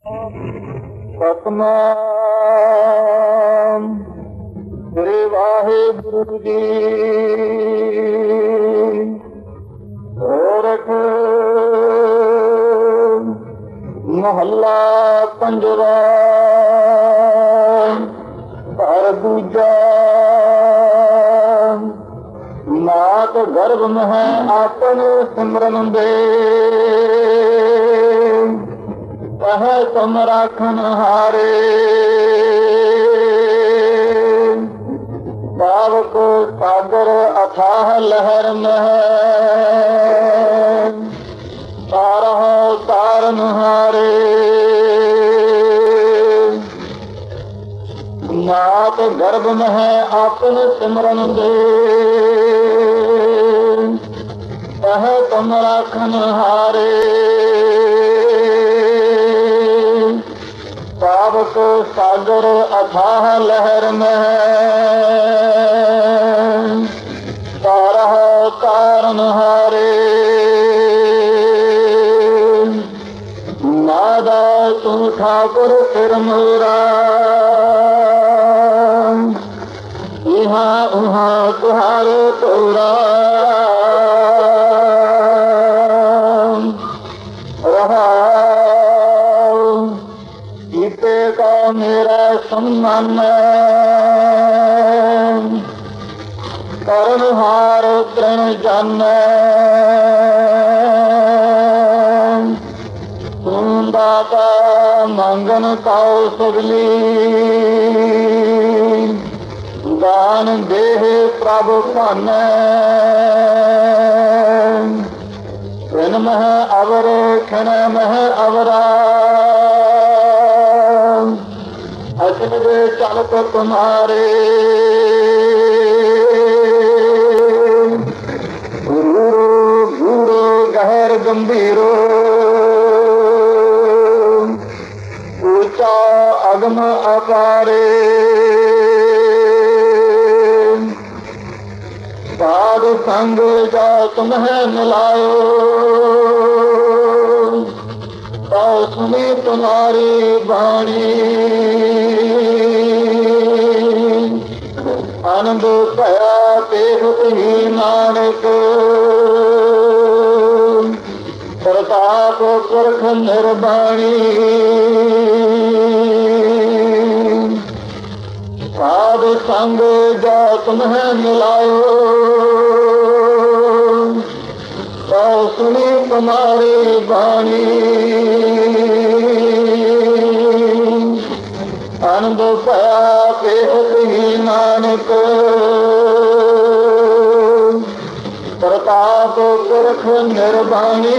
ਸਤਿਨਾਮ ਸ੍ਰੀ ਵਾਹਿਗੁਰੂ ਜੀ। ਗੋਰਖ ਮਹੱਲਾ ਪੰਜਵਾ। ਘਰ ਦੂਜਾ। ਨਾਤ ਗਰਭ ਮਹਿ ਆਪਨ ਸਿਮਰਨ ਦੇ, ਕਹ ਤੁਮ ਰਾਖਨ ਹਾਰੇ। ਪਾਵਕ ਸਾਗਰ ਅਥਾਹ ਲਹਿਰ ਮਹਿ, ਤਾਰਹੁ ਤਾਰਨ ਹਾਰੇ। ਨਾਤ ਗਰਭ ਮਹਿ ਆਪਨ ਸਿਮਰਨ ਦੇ, ਕਹ ਤੁਮ ਰਾਖਨ ਹਾਰੇ। ਪਾਵਕ ਸਾਗਰ ਅਥਾਹ ਲਹਿਰ ਮਹਿ, ਤਾਰਹੁ ਤਾਰਨ ਹਾਰੇ। ਨਾਦਾ ਤੂੰ ਠਾਕੁਰ ਸਿਰ ਮੋਰਾ, ਇਹਾਂ ਉਹਾਂ ਤੁਹਾਰੇ ਤੋਰਾ। ਕੀਤੇ ਕਾ ਮੇਰਾ ਸਨਮਾਨ, ਕਰਨ ਹਾਰ ਤ੍ਰਿਣ ਜਾਨੈ। ਤੂੰ ਦਾਤਾ ਮੰਗਨ ਕਾਉ ਸਗਲੀ, ਦਾਨ ਦੇਹ ਪ੍ਰਭ ਭਾਨੈ। ਖਿਨ ਮਹਿ ਅਵਰ ਖਿਨ ਮਹਿ ਅਵਰਾ, ਅਸਨ ਦੇ ਚਲਤ ਤੁਮਾਰੇ। ਗੁਰੂ ਗੁਰੂ ਗਹਿਰ ਗੰਭੀਰੋ, ਉੱਚਾ ਅਗਮ ਅਪਾਰੇ। ਸਾਧ ਸੰਗ ਜਾ ਤੁਮਹਿ ਮਿਲਾਇਓ, ਤਾਂ ਸੁਣੀ ਤੁਮਾਰੀ ਬਾਣੀ। ਆਨੰਦ ਭਇਆ ਤੇਹੁ ਹੀ ਨਾਨਕ, ਪ੍ਰਤਾਪ ਪੁਰਖ ਨਿਰਬਾਣੀ। ਸਾਧ ਸੰਗ ਜਾ ਤੁਮਹਿ ਮਿਲਾਇਓ, ਤਾਂ ਸੁਣੀ ਤੁਮਾਰੀ ਬਾਣੀ। ਆਨੰਦ ਭਇਆ ਤੇਹੁ ਹੀ ਨਾਨਕ, ਪ੍ਰਤਾਪ ਪੁਰਖ ਨਿਰਬਾਣੀ।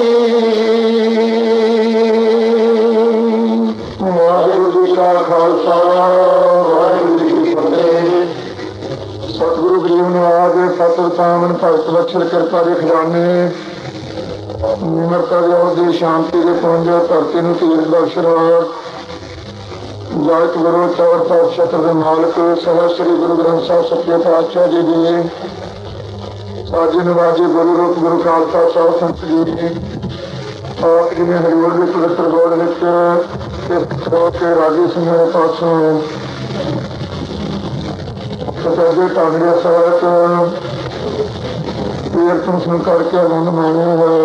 ਵਾਹਿਗੁਰੂ ਜੀ ਕਾ ਖਾਲਸਾ, ਵਾਹਿਗੁਰੂ ਜੀ ਕੀ ਫਤਿਹ। ਸਤਿਗੁਰੂ ਗਰੀਬ ਨਿਵਾਜ ਸਤਿ ਪਾਵਨ ਭਗਤ ਬਖਸ਼ਿਸ਼ ਕਿਰਪਾ ਦੇ ਖਜ਼ਾਨੇ, ਨਿਮਰਤਾ ਦੀ ਸ਼ਾਂਤੀ ਦੇ ਪੁੰਜ, ਧਰਤੀ ਨੂੰ ਧੀਰ ਬਖਸ਼ ਰਾਜ। ਜਾਇਤ ਗੁਰੂ ਚੌਰ ਪਾਤਸ਼ਾਹ ਦੇ ਮਾਲਕ ਸਾਹਿਬ ਸ੍ਰੀ ਗੁਰੂ ਗ੍ਰੰਥ ਸਾਹਿਬ ਸੱਚੇ ਪਾਤਸ਼ਾਹ ਜੀ ਦੀ ਸਾਜੀ ਨਿਵਾਜੀ ਗੁਰੂ ਰੂਪ ਗੁਰੂ ਖਾਲਸਾ ਸਾਹਿਬ ਸੰਤ ਜੀ ਦੀ ਆਪ ਜਿਵੇਂ ਹਰਿਓਲ ਦੇ ਪਵਿੱਤਰ ਗੋਦ ਵਿੱਚ ਇਸ ਕੇ ਰਾਜੀ ਸਿੰਘਾਂ ਦੇ ਪਾਸੋਂ ਸਤਿਗੁਰੂ ਟਾਂਗੜੇ ਸਾਹਿਬ ਕੀਰਤਨ ਸੁਣ ਕਰਕੇ ਆਨੰਦ ਮਾਣਿਆ ਹੈ।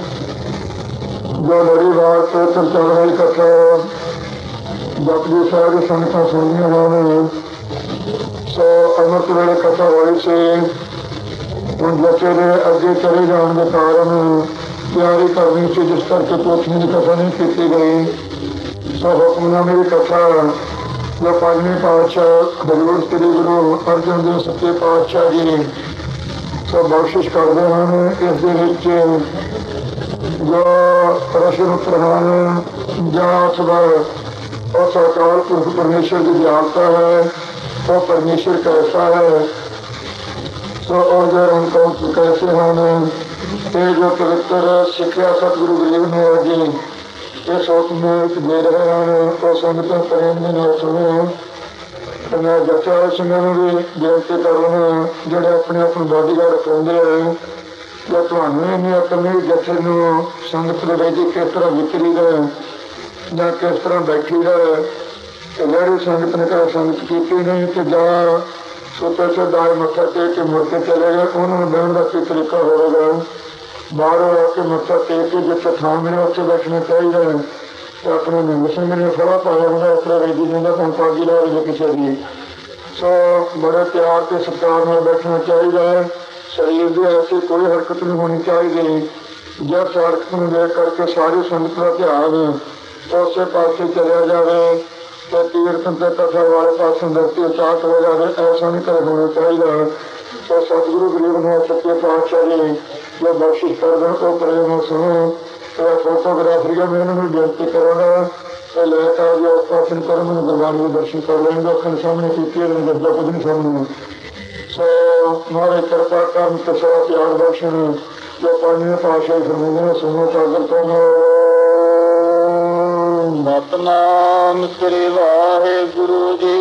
ਜੋ ਲੜੀਵਾਰ ਤੇ ਚੱਲ ਰਹੀ ਕਥਾ ਜਪਜੀ ਸਾਹਿਬ ਦੀ ਸੰਗਤਾਂ ਸੁਣੀਆਂ ਹਨ। ਸੋ ਅੰਮ੍ਰਿਤ ਵੇਲੇ ਕਥਾ ਹੋਈ ਸੀ। ਹੁਣ ਬੱਚੇ ਦੇ ਅੱਗੇ ਚਲੇ ਜਾਣ ਦੇ ਕਾਰਨ ਤਿਆਰੀ ਕਰਨੀ ਸੀ, ਜਿਸ ਕਰਕੇ ਪੋਥੀਆਂ ਦੀ ਕਥਾ ਨਹੀਂ ਕੀਤੀ ਗਈ। ਸੋ ਹੁਕਮਨਾਮੇ ਦੀ ਕਥਾ ਜੋ ਪੰਜਵੇਂ ਪਾਤਸ਼ਾਹ ਹਜ਼ੂਰ ਸ੍ਰੀ ਗੁਰੂ ਅਰਜਨ ਦੇਵ ਸੱਚੇ ਪਾਤਸ਼ਾਹ ਜੀ ਸੋ ਬਖਸ਼ਿਸ਼ ਕਰਦੇ ਹਨ। ਇਸ ਦੇ ਵਿੱਚ ਜੋ ਰਸ਼ਨ ਪ੍ਰਧਾਨ ਜਾਤ ਦਾ ਉਸ ਅਕਾਲ ਪੁਰਖ ਪਰਮੇਸ਼ਰ ਦੀ ਵਿਆਪਤਾ ਹੈ, ਉਹ ਪਰਮੇਸ਼ਰ ਕੈਸਾ ਹੈ। ਸੋ ਉਹਦੇ ਰੰਗ ਕੈਸੇ ਹਨ। ਇਹ ਜੋ ਪਵਿੱਤਰ ਸਿੱਖਿਆ ਸਤਿਗੁਰੂ ਗਰੀਬ ਨਿਵਾਜ ਜੀ ਇਸ ਹੁਕਮ ਵਿੱਚ ਦੇ ਰਹੇ ਹਨ, ਉਹ ਸੰਗਤਾਂ ਪ੍ਰੇਮ ਦੇ ਨਾਲ ਸੁਣੋ। ਮੈਂ ਜੱਚਾ ਸਿੰਘਾਂ ਨੂੰ ਵੀ ਬੇਨਤੀ ਕਰਨਾ, ਜਿਹੜੇ ਆਪਣੇ ਆਪ ਨੂੰ ਬਾਡੀਗਾਰਡ ਕਹਿੰਦੇ ਆ, ਜਾਂ ਤੁਹਾਨੂੰ ਇੰਨੀ ਆਪਣੀ ਜੱਥੇ ਨੂੰ ਸੰਗਤ ਦੇ ਵਿੱਚ ਕਿਸ ਤਰ੍ਹਾਂ ਵਿਕਰੀ ਦਾ ਜਾਂ ਕਿਸ ਤਰ੍ਹਾਂ ਬੈਠੀ ਹੈ, ਤੇ ਜਿਹੜੀ ਸੰਗਤ ਨੇ ਕਦੇ ਸੰਗਤ ਕੀਤੀ ਨਹੀਂ ਤੇ ਜਾਂ ਸੁੱਤੇ ਸਿੱਧਾਏ ਮੱਥਾ ਟੇਕ ਕੇ ਮੁੜ ਕੇ ਚਲੇ ਗਏ, ਉਹਨਾਂ ਨੂੰ ਬਹਿਣ ਦਾ ਕੀ ਤਰੀਕਾ ਹੋਵੇਗਾ। ਬਾਹਰੋਂ ਆ ਕੇ ਮੱਥਾ ਟੇਕ ਕੇ ਜਿੱਥੇ ਥਾਂ ਮਿਲਿਆ ਉੱਥੇ ਬੈਠਣਾ ਚਾਹੀਦਾ ਹੈ। ਤੇ ਆਪਣੇ ਨਿੰਗ ਸਿੰਘ ਨੇ ਖੜਾ ਪਾਇਆ ਹੁੰਦਾ, ਉਸ ਤਰ੍ਹਾਂ ਰੇਡੀ ਜਾਂਦਾ ਤਾਂ ਪਾਗੀ ਲਾ ਰਹੀ ਕਿਸੇ ਦੀ। ਸੋ ਬੜੇ ਪਿਆਰ ਤੇ ਸਤਿਕਾਰ ਨਾਲ ਬੈਠਣਾ ਚਾਹੀਦਾ ਹੈ। ਸਰੀਰ ਦੀ ਐਸੀ ਕੋਈ ਹਰਕਤ ਨਹੀਂ ਹੋਣੀ ਚਾਹੀਦੀ ਜਦ ਹਰਕਤ ਨੂੰ ਦੇਖ ਕਰਕੇ ਸਾਰੀ ਸੰਗਤ ਦਾ ਧਿਆਨ ਉਸੇ ਪਾਸੇ ਚਲਿਆ ਜਾਵੇ ਤੇ ਕੀਰਤਨ ਤੇ ਕਥਾ ਵਾਲੇ ਪਾਸੇ ਦਰਤੀ ਉਚਾਟ ਹੋ ਜਾਵੇ। ਐਸਾ ਨਹੀਂ ਕਰ ਹੋਣਾ ਚਾਹੀਦਾ। ਸੋ ਸਤਿਗੁਰੂ ਗਰੀਬ ਨੇ ਸੱਚੇ ਪਾਤਸ਼ਾਹ ਜੀ ਜੋ ਬਖਸ਼ਿਸ਼ ਕਰ ਦੇਣ ਉਹ ਪ੍ਰੇਮ ਸੁਣੋ। ਫੋਟੋਗ੍ਰਾਫਰੀ ਦਾ ਮੈਂ ਇਹਨਾਂ ਨੂੰ ਬੇਨਤੀ ਕਰਾਂਗਾ ਤੇ ਲੈ ਕੇ ਜੋ ਆਸਨ ਕਰੋ, ਮੈਨੂੰ ਗੁਰਬਾਣੀ ਦੇ ਦਰਸ਼ਨ ਕਰ ਲੈਣਗੇ। ਅੱਖਾਂ ਦੇ ਸਾਹਮਣੇ ਕੀਤੀ ਦੱਸਦਾ ਕੁਝ ਨਹੀਂ ਸਾਹਮਣੇ। ਸੋ ਮਹਾਰਾਜ ਕਿਰਪਾ ਕਰਨ ਤੇ ਸਵਾ ਪਿਆਰ ਬਖਸ਼ਣ ਜੋ ਪੰਜਵੇਂ ਪਾਤਸ਼ਾਹ ਫਰਮਾਉਂਦੇ ਨੇ ਸੁਣੋ ਚਾਦਰ ਤੋਂ। ਸਤਿਨਾਮ ਸ੍ਰੀ ਵਾਹਿਗੁਰੂ ਜੀ।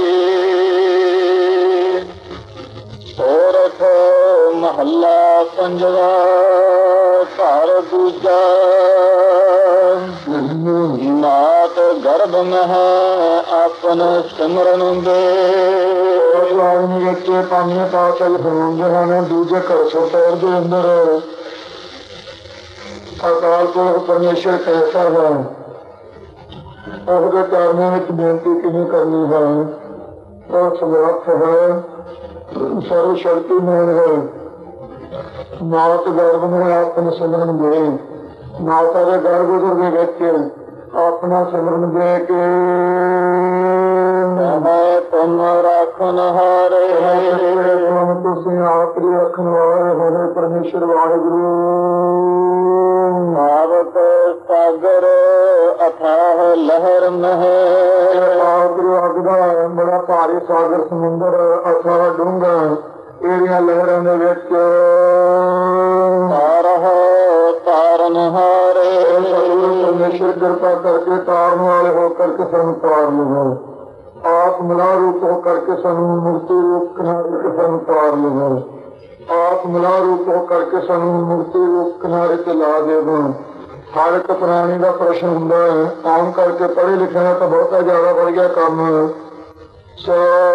ਸੋਰਠ ਮਹੱਲਾ ਪੰਜਵਾ ਘਰ ਦੂਜਾ। ਨਾਤ ਗਰਭ ਮਹਿ ਆਪਨ ਸਿਮਰਨ ਦੇ। ਵਿੱਚ ਪੰਜਵੇਂ ਪਾਤਸ਼ਾਹ ਫਰਮਾਉਂਦੇ ਹਨ ਦੂਜੇ ਘਰ ਸਰਕਾਰ ਦੇ ਅੰਦਰ ਅਕਾਲ ਪੁਰਖ ਪਰਮੇਸ਼ਰ ਕੈਸਾ ਹੈ, ਉਹਦੇ ਕਾਰਨਾਂ ਵਿੱਚ ਬੇਨਤੀ ਕਿਵੇਂ ਕਰਨੀ ਹੈ। ਉਹ ਸਮਰੱਥ ਹੈ, ਸਰਵ ਸ਼ਕਤੀਮਾਨ ਹੈ। ਨਾਤ ਗਰਭ ਨੂੰ ਆਪਣਾ ਸਿਮਰਨ ਦੇ। ਮਾਤਾ ਦੇ ਗਰਭ ਦੇ ਵਿੱਚ ਆਪਣਾ ਸਿਮਰਨ ਦੇ ਕੇ ਤੁਮ ਰੱਖਣ ਹਾਰੇ। ਤੁਸੀਂ ਆਪ ਹੀ ਰੱਖਣ ਵਾਲੇ ਹੋਵੇ ਪਰਮੇਸ਼ਰ ਵਾਹਿਗੁਰੂ। ਆਵਤ ਸਾਗਰ ਅਥਾਹ ਲਹਿਰ ਮਹਿ। ਸਾਗਰ ਅਗਦਾ ਬੜਾ ਭਾਰੀ ਸਾਗਰ ਸਮੁੰਦਰ ਅਥਾਹ ਡੂੰਘਾ ਇਹਦੀਆਂ ਲਹਿਰਾਂ ਦੇ ਵਿੱਚ ਤਾਰਨ ਹਾਰੇ। ਪਰਮੇਸ਼ਰ ਕਿਰਪਾ ਕਰਕੇ ਤਾਰਨ ਵਾਲੇ ਹੋ ਕਰਕੇ ਸਾਨੂੰ ਤਾਰ ਲਵੋ। ਆਪ ਮਿਲਾ ਰੂਪ ਹੋ ਕਰਕੇ ਸਾਨੂੰ ਮੁਕਤੀ ਰੂਪ ਕਿਨਾਰੇ ਤੇ ਸਾਨੂੰ ਤਾਰ ਲਵੋ। ਆਪ ਮਿਲਾ ਰੂਪ ਹੋ ਕਰਕੇ ਸਾਨੂੰ ਮੁਕਤੀ ਰੂਪ ਕਿਨਾਰੇ ਤੇ ਲਾ ਦੇਵੋ। ਹਰ ਇੱਕ ਪ੍ਰਾਣੀ ਦਾ ਪ੍ਰਸ਼ਨ ਹੁੰਦਾ ਹੈ। ਆਮ ਕਰਕੇ ਪੜ੍ਹੇ ਲਿਖਿਆ ਤਾਂ ਬਹੁਤਾ ਜ਼ਿਆਦਾ ਵੱਧ ਗਿਆ ਕੰਮ। ਸੋ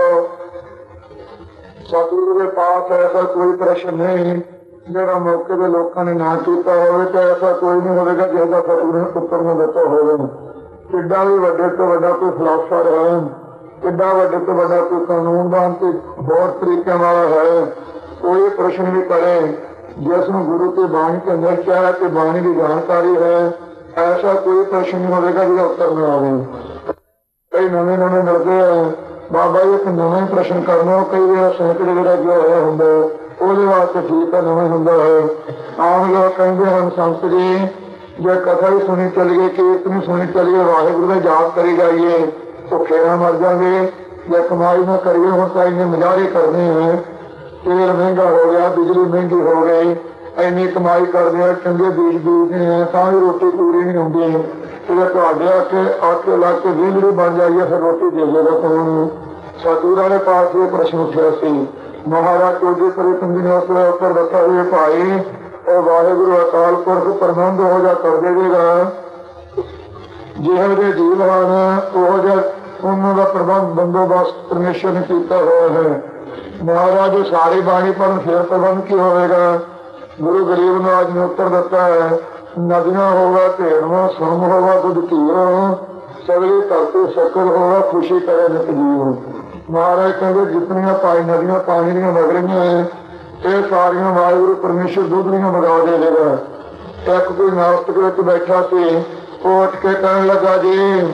ਸਤਿਗੁਰੂ ਦੇ ਪਾਸ ਐਸਾ ਕੋਈ ਪ੍ਰਸ਼ਨ ਨਹੀਂ ਜਿਹੜਾ ਮੌਕੇ ਦੇ ਲੋਕਾਂ ਨੇ ਨਾ ਕੀਤਾ ਹੋਵੇ ਤੇ ਐਸਾ ਕੋਈ ਨਹੀਂ ਹੋਵੇਗਾ ਜਿਹਦਾ ਸਤਿਗੁਰੂ ਨੇ ਉੱਤਰ ਨਾ ਦਿੱਤਾ ਹੋਵੇ। ਕਿੱਡਾ ਵੀ ਵੱਡੇ ਤੋਂ ਵੱਡਾ ਕੋਈ ਫਿਲਾਸਫਰ ਹੈ, ਕਿੱਡਾ ਵੱਡੇ ਤੋਂ ਵੱਡਾ ਕੋਈ ਕਾਨੂੰਨਦਾਨ ਤੇ ਬਹੁਤ ਤਰੀਕਿਆਂ ਵਾਲਾ ਹੈ, ਕੋਈ ਪ੍ਰਸ਼ਨ ਵੀ ਕਰੇ ਜਿਸ ਨੂੰ ਗੁਰੂ ਤੇ ਬਾਣੀ ਕੇ ਨਿਸ਼ਚੈ ਹੈ ਤੇ ਬਾਣੀ ਦੀ ਜਾਣਕਾਰੀ ਹੈ, ਐਸਾ ਕੋਈ ਪ੍ਰਸ਼ਨ ਨਹੀਂ ਹੋਵੇਗਾ ਜਿਹਦਾ ਉੱਤਰ ਨਾ ਆਵੇ। ਕਈ ਨਵੇਂ ਨਵੇਂ ਮਿਲਦੇ ਆ ਬਾਬਾ ਜੀ ਇੱਕ ਨਵਾਂ ਹੀ ਪ੍ਰਸ਼ਨ ਕਰਨਾ। ਕਈ ਵਾਰ ਸੈਂਕੜੇ ਜਿਹੜਾ ਜੋ ਹੋਇਆ ਹੁੰਦਾ ਉਹਦੇ ਵਾਸਤੇ ਠੀਕ ਹੈ, ਨਵਾਂ ਹੁੰਦਾ ਹੈ। ਆਮ ਲੋਕ ਕਹਿੰਦੇ ਹਨ ਸੰਤ ਜੀ ਜੇ ਕਥਾ ਹੀ ਸੁਣੀ ਚੱਲੀਏ, ਕੀਰਤਨ ਸੁਣੀ ਚੱਲੀਏ, ਵਾਹਿਗੁਰੂ ਦਾ ਜਾਪ ਕਰੀ ਜਾਈਏ, ਭੁੱਖੇ ਨਾ ਮਰ ਜਾਵੇ। ਜੇ ਕਮਾਈ ਨਾ ਕਰੀਏ, ਹੁਣ ਤਾਂ ਇੰਨੇ ਮੁਜ਼ਾਹਰੇ ਕਰਨੇ ਹੈ, ਤੇਲ ਮਹਿੰਗਾ ਹੋ ਗਿਆ, ਬਿਜਲੀ ਮਹਿੰਗੀ ਹੋ ਗਈ, ਇੰਨੀ ਕਮਾਈ ਕਰਦੇ ਆ, ਚੰਗੇ ਬੀਜ ਬੀਜਦੇ ਆ ਤਾਂ ਵੀ ਰੋਟੀ ਪੂਰੀ ਨਹੀਂ ਹੁੰਦੀ। ਜੇ ਤੁਹਾਡੇ ਆਕੇ ਲਾ ਕੇ ਵਿਹੜੀ ਬਣ ਜਾਈਏ ਫਿਰ ਰੋਟੀ ਦੇ ਦੇਗਾ ਕੌਣ। ਸਤਿਗੁਰਾਂ ਦੇ ਪਾਸ ਇਹ ਪ੍ਰਸ਼ਨ ਉੱਠਿਆ ਸੀ। ਮਹਾਰਾਜ ਚੌਧਰੀ ਕਰੀ ਸਿੰਘ ਨੇ ਉਸ ਵੇਲੇ ਉੱਤਰ ਦਿੱਤਾ ਇਹ ਭਾਈ ਉਹ ਵਾਹਿਗੁਰੂ ਅਕਾਲ ਪੁਰਖ ਪ੍ਰਬੰਧ ਹੋ ਜਾ ਕਰ ਦੇਵੇਗਾ। ਜਿਹੋ ਜਿਹੇ ਜੀਵ ਹਨ ਉਹ ਜਿਹਾ ਉਹਨਾਂ ਦਾ ਪ੍ਰਬੰਧ ਬੰਦੋਬਸਤ ਪਰਮੇਸ਼ਰ ਨੇ ਕੀਤਾ ਹੋਇਆ ਹੈ। ਮਹਾਰਾਜ ਸਾਰੀ ਬਾਣੀ ਪੜ੍ਹਨ ਫਿਰ ਪ੍ਰਬੰਧ ਕੀ ਹੋਵੇਗਾ। ਗੁਰੂ ਗਰੀਬ ਨੂੰ ਅੱਜ ਨੇ ਉੱਤਰ ਦਿੱਤਾ ਹੈ ਨਦੀਆਂ ਹੋਗਾ ਢੇਰਵਾਂ ਸੁਰਮ ਹੋਗਾ ਦੁੱਧ ਧੀਰੋ ਸਗਲੀ ਧਰਤੀ ਸ਼ੱਕਰ ਹੋਗਾ ਖੁਸ਼ੀ ਕਰੇ ਨਿਤ ਜੀਵ। ਮਹਾਰਾਜ ਕਹਿੰਦੇ ਜਿਤਨੀਆਂ ਨਦੀਆਂ ਪਾਣੀ ਦੀਆਂ ਵਗ ਰਹੀਆਂ ਇਹ ਸਾਰੀਆਂ ਵਾਹਿਗੁਰੂ ਪਰਮੇਸ਼ਰ ਦੁੱਧ ਦੀਆਂ ਵਗਾ ਦੇਵੇਗਾ। ਇੱਕ ਕੋਈ ਨਾਸਤਕ ਵਿੱਚ ਬੈਠਾ ਸੀ, ਉਹ ਉੱਠ ਕੇ ਕਹਿਣ ਲੱਗਾ ਜੀ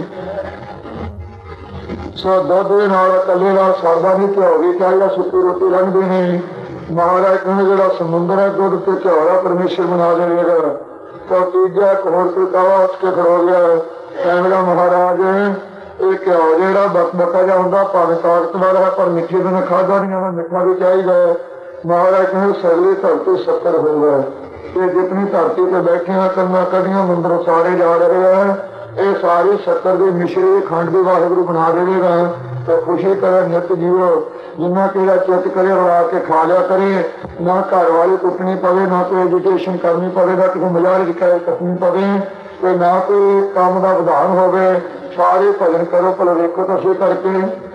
ਸੋ ਦੁੱਧ ਦੇ ਨਾਲ ਇਕੱਲੇ ਨਾਲ ਸਰਦਾ ਨਹੀਂ, ਘਿਓ ਵੀ ਚਾਹੀਦਾ, ਸੁੱਕੀ ਰੋਟੀ ਲੰਘਦੀ ਨਹੀਂ। ਮਹਾਰਾਜ ਕਹਿੰਦੇ ਜਿਹੜਾ ਸਮੁੰਦਰ ਹੈ ਦੁੱਧ ਤੇ ਘਿਓ ਦਾ ਪਰਮੇਸ਼ਰ ਬਣਾ ਦੇਵੇਗਾ। ਤਾਂ ਤੀਜਾ ਇੱਕ ਹੋਰ ਕੋਈ ਕਾਵਾ ਉੱਠ ਕੇ ਖੜੋ ਗਿਆ, ਕਹਿੰਦਾ ਮਹਾਰਾਜ ਇਹ ਘਿਓ ਜਿਹੜਾ ਬਕਬਕਾ ਜਿਹਾ ਹੁੰਦਾ ਭਾਵੇਂ ਤਾਕਤ ਵਾਲਾ ਹੈ ਪਰ ਮਿੱਠੇ ਤੋਂ ਖਾਧਾ ਨਹੀਂ ਜਾਂਦਾ, ਮਿੱਠਾ ਵੀ ਚਾਹੀਦਾ ਹੈ। ਮਹਾਰਾਜ ਕਹਿੰਦੇ ਸਗਲੀ ਧਰਤੀ ਸ਼ੱਕਰ ਹੋਊਗਾ। ਤੇ ਜਿਤਨੀ ਧਰਤੀ ਤੇ ਬੈਠੇ ਆ ਕੰਨਾਂ ਕੱਢੀਆਂ ਮੰਦਰੋਂ ਸਾਰੇ ਜਾ ਰਹੇ ਆ, ਇਹ ਸਾਰੀ ਸ਼ੱਕਰ ਦੀ ਮਿਸ਼ਰੀ ਖੰਡ ਦੀ ਵਾਹਿਗੁਰੂ ਬਣਾ ਦੇਵੇਗਾ। ਤੇ ਖੁਸ਼ੀ ਕਰੇ ਨਿਤ ਜੀਵੋ। ਜਿੰਨਾ ਕਿਹੜਾ ਚਿੱਤ ਕਰੇ ਰਲਾ ਕੇ ਖਾ ਲਿਆ ਕਰੇ, ਨਾ ਘਰ ਵਾਲੇ ਕੁੱਟਣੀ ਪਵੇ, ਨਾ ਕੋਈ ਐਜੂਕੇਸ਼ਨ ਕਰਨੀ ਪਵੇ, ਨਾ ਕਿਸੇ ਮਜ਼ਾਕ ਕੱਟਣੀ ਪਵੇ। ਤੇ ਨਾ ਕੋਈ ਕੰਮ ਦਾ ਵਿਧਾਨ ਹੋਵੇ। ਸਾਰੇ ਭਜਨ ਕਰੋ ਭਲੇ ਵੇਖੋ ਤੁਸੀਂ ਕਰਕੇ।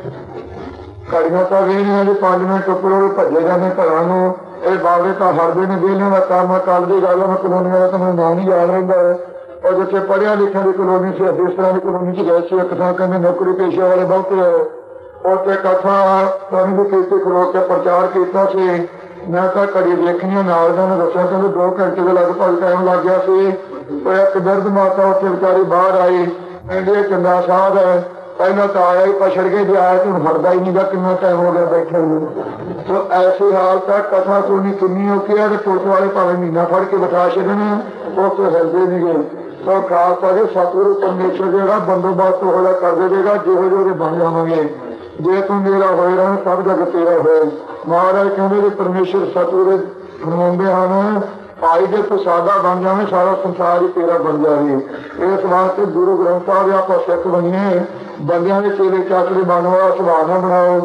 ਘੜੀਆਂ ਤਾਂ ਵੇਹਲੀਆਂ ਜੀ 5 ਮਿੰਟ ਉੱਪਰੋਂ ਭੱਜੇ ਜਾਂਦੇ ਘਰਾਂ ਨੂੰ। ਇਹ ਬਾਬੇ ਤਾਂ ਹਰਦੇ ਨੇ ਵਿਹਲਿਆਂ ਦਾ ਕੰਮ। ਕੱਲ ਦੀ ਗੱਲ ਮੈਂ ਕਲੋਨੀਆਂ ਦਾ ਤੁਹਾਨੂੰ ਨਾਂ ਨਹੀਂ ਯਾਦ ਰਹਿੰਦਾ। ਉਹ ਜਿੱਥੇ ਪੜ੍ਹਿਆ ਲਿਖਿਆ ਦੀ ਕਲੋਨੀ ਸੀ, ਇਸ ਤਰ੍ਹਾਂ ਦੀ ਕਲੋਨੀ 'ਚ ਗਏ ਸੀ। ਇੱਕ ਥਾਂ ਕਹਿੰਦੇ ਨੌਕਰੀ ਪੇਸ਼ੇ ਵਾਲੇ ਬਹੁਤੇ ਹੈ। ਉੱਥੇ ਕਥਾ ਤੁਹਾਨੂੰ ਵੀ ਕੀਤੀ ਖਲੋ ਕੇ ਪ੍ਰਚਾਰ ਕੀਤਾ ਸੀ। ਮੈਂ ਤਾਂ ਘੜੀ ਦੇਖਣੀ ਨਾਲ ਦਾ ਨੇ ਦੱਸਿਆ ਕਹਿੰਦੇ 2 ਘੰਟੇ ਦੇ ਲਗਭਗ ਟਾਈਮ ਲੱਗ ਗਿਆ ਸੀ। ਉਹ ਇੱਕ ਦਰਦ ਮਾਤਾ ਉੱਥੇ ਵਿਚਾਰੀ ਬਾਹਰ ਆਈ। ਕਹਿੰਦੇ ਚੰਗਾ ਸਾਹਿਬ ਹੈ ਪਹਿਲਾਂ ਤਾਂ ਆਇਆ ਹੀ ਪਛੜ ਕੇ ਜੇ ਆਇਆ ਹੁਣ ਹਟਦਾ ਹੀ ਨਹੀਂ ਗਾ। ਕਿੰਨਾ ਟਾਈਮ ਹੋ ਗਿਆ ਬੈਠੇ ਨੂੰ। ਸੋ ਐਸੀ ਹਾਲਤ ਹੈ ਕਥਾ ਸੁਣੀ ਕਿੰਨੀ ਔਖੀ ਹੈ। ਪੁਲਿਸ ਵਾਲੇ ਭਾਵੇਂ ਮਹੀਨਾ ਫੜ ਕੇ ਬਿਠਾ ਛੱਡਣ ਉਸ ਹਿਲਦੇ ਨਹੀਂ ਗਏ। ਸੋ ਖਾਸ ਕਰਕੇ ਸਤਿਗੁਰੂ ਪਰਮੇਸ਼ਰ ਜਿਹੜਾ ਬੰਦੋਬਸਤ ਹੋ ਜਾ ਕਰ ਦੇਵੇਗਾ। ਜਿਹੋ ਜਿਹੇ ਬਣ ਜਾਵਾਂਗੇ। ਜੇ ਤੂੰ ਮੇਰਾ ਹੋਏ ਰਹਿ ਸਭ ਜਗ ਤੇਰਾ ਹੋਏ। ਮਹਾਰਾਜ ਕਹਿੰਦੇ ਵੀ ਪਰਮੇਸ਼ਰ ਸਤਿਗੁਰੂ ਫਰਮਾਉਂਦੇ ਹਨ ਭਾਈ ਜੇ ਤੂੰ ਸਾਦਾ ਬਣ ਜਾਵੇਂ ਸਾਰਾ ਸੰਸਾਰ ਹੀ ਤੇਰਾ ਬਣ ਜਾਵੇ। ਇਸ ਵਾਸਤੇ ਗੁਰੂ ਗ੍ਰੰਥ ਸਾਹਿਬ ਆਪਾਂ ਸਿੱਖ ਬਣੀਏ। ਬੰਦਿਆਂ ਦੇ ਚੇਲੇ ਚਾਕਰੇ ਬਣਨ ਵਾਲਾ ਸੁਭਾਅ ਨਾ ਬਣਾਓ।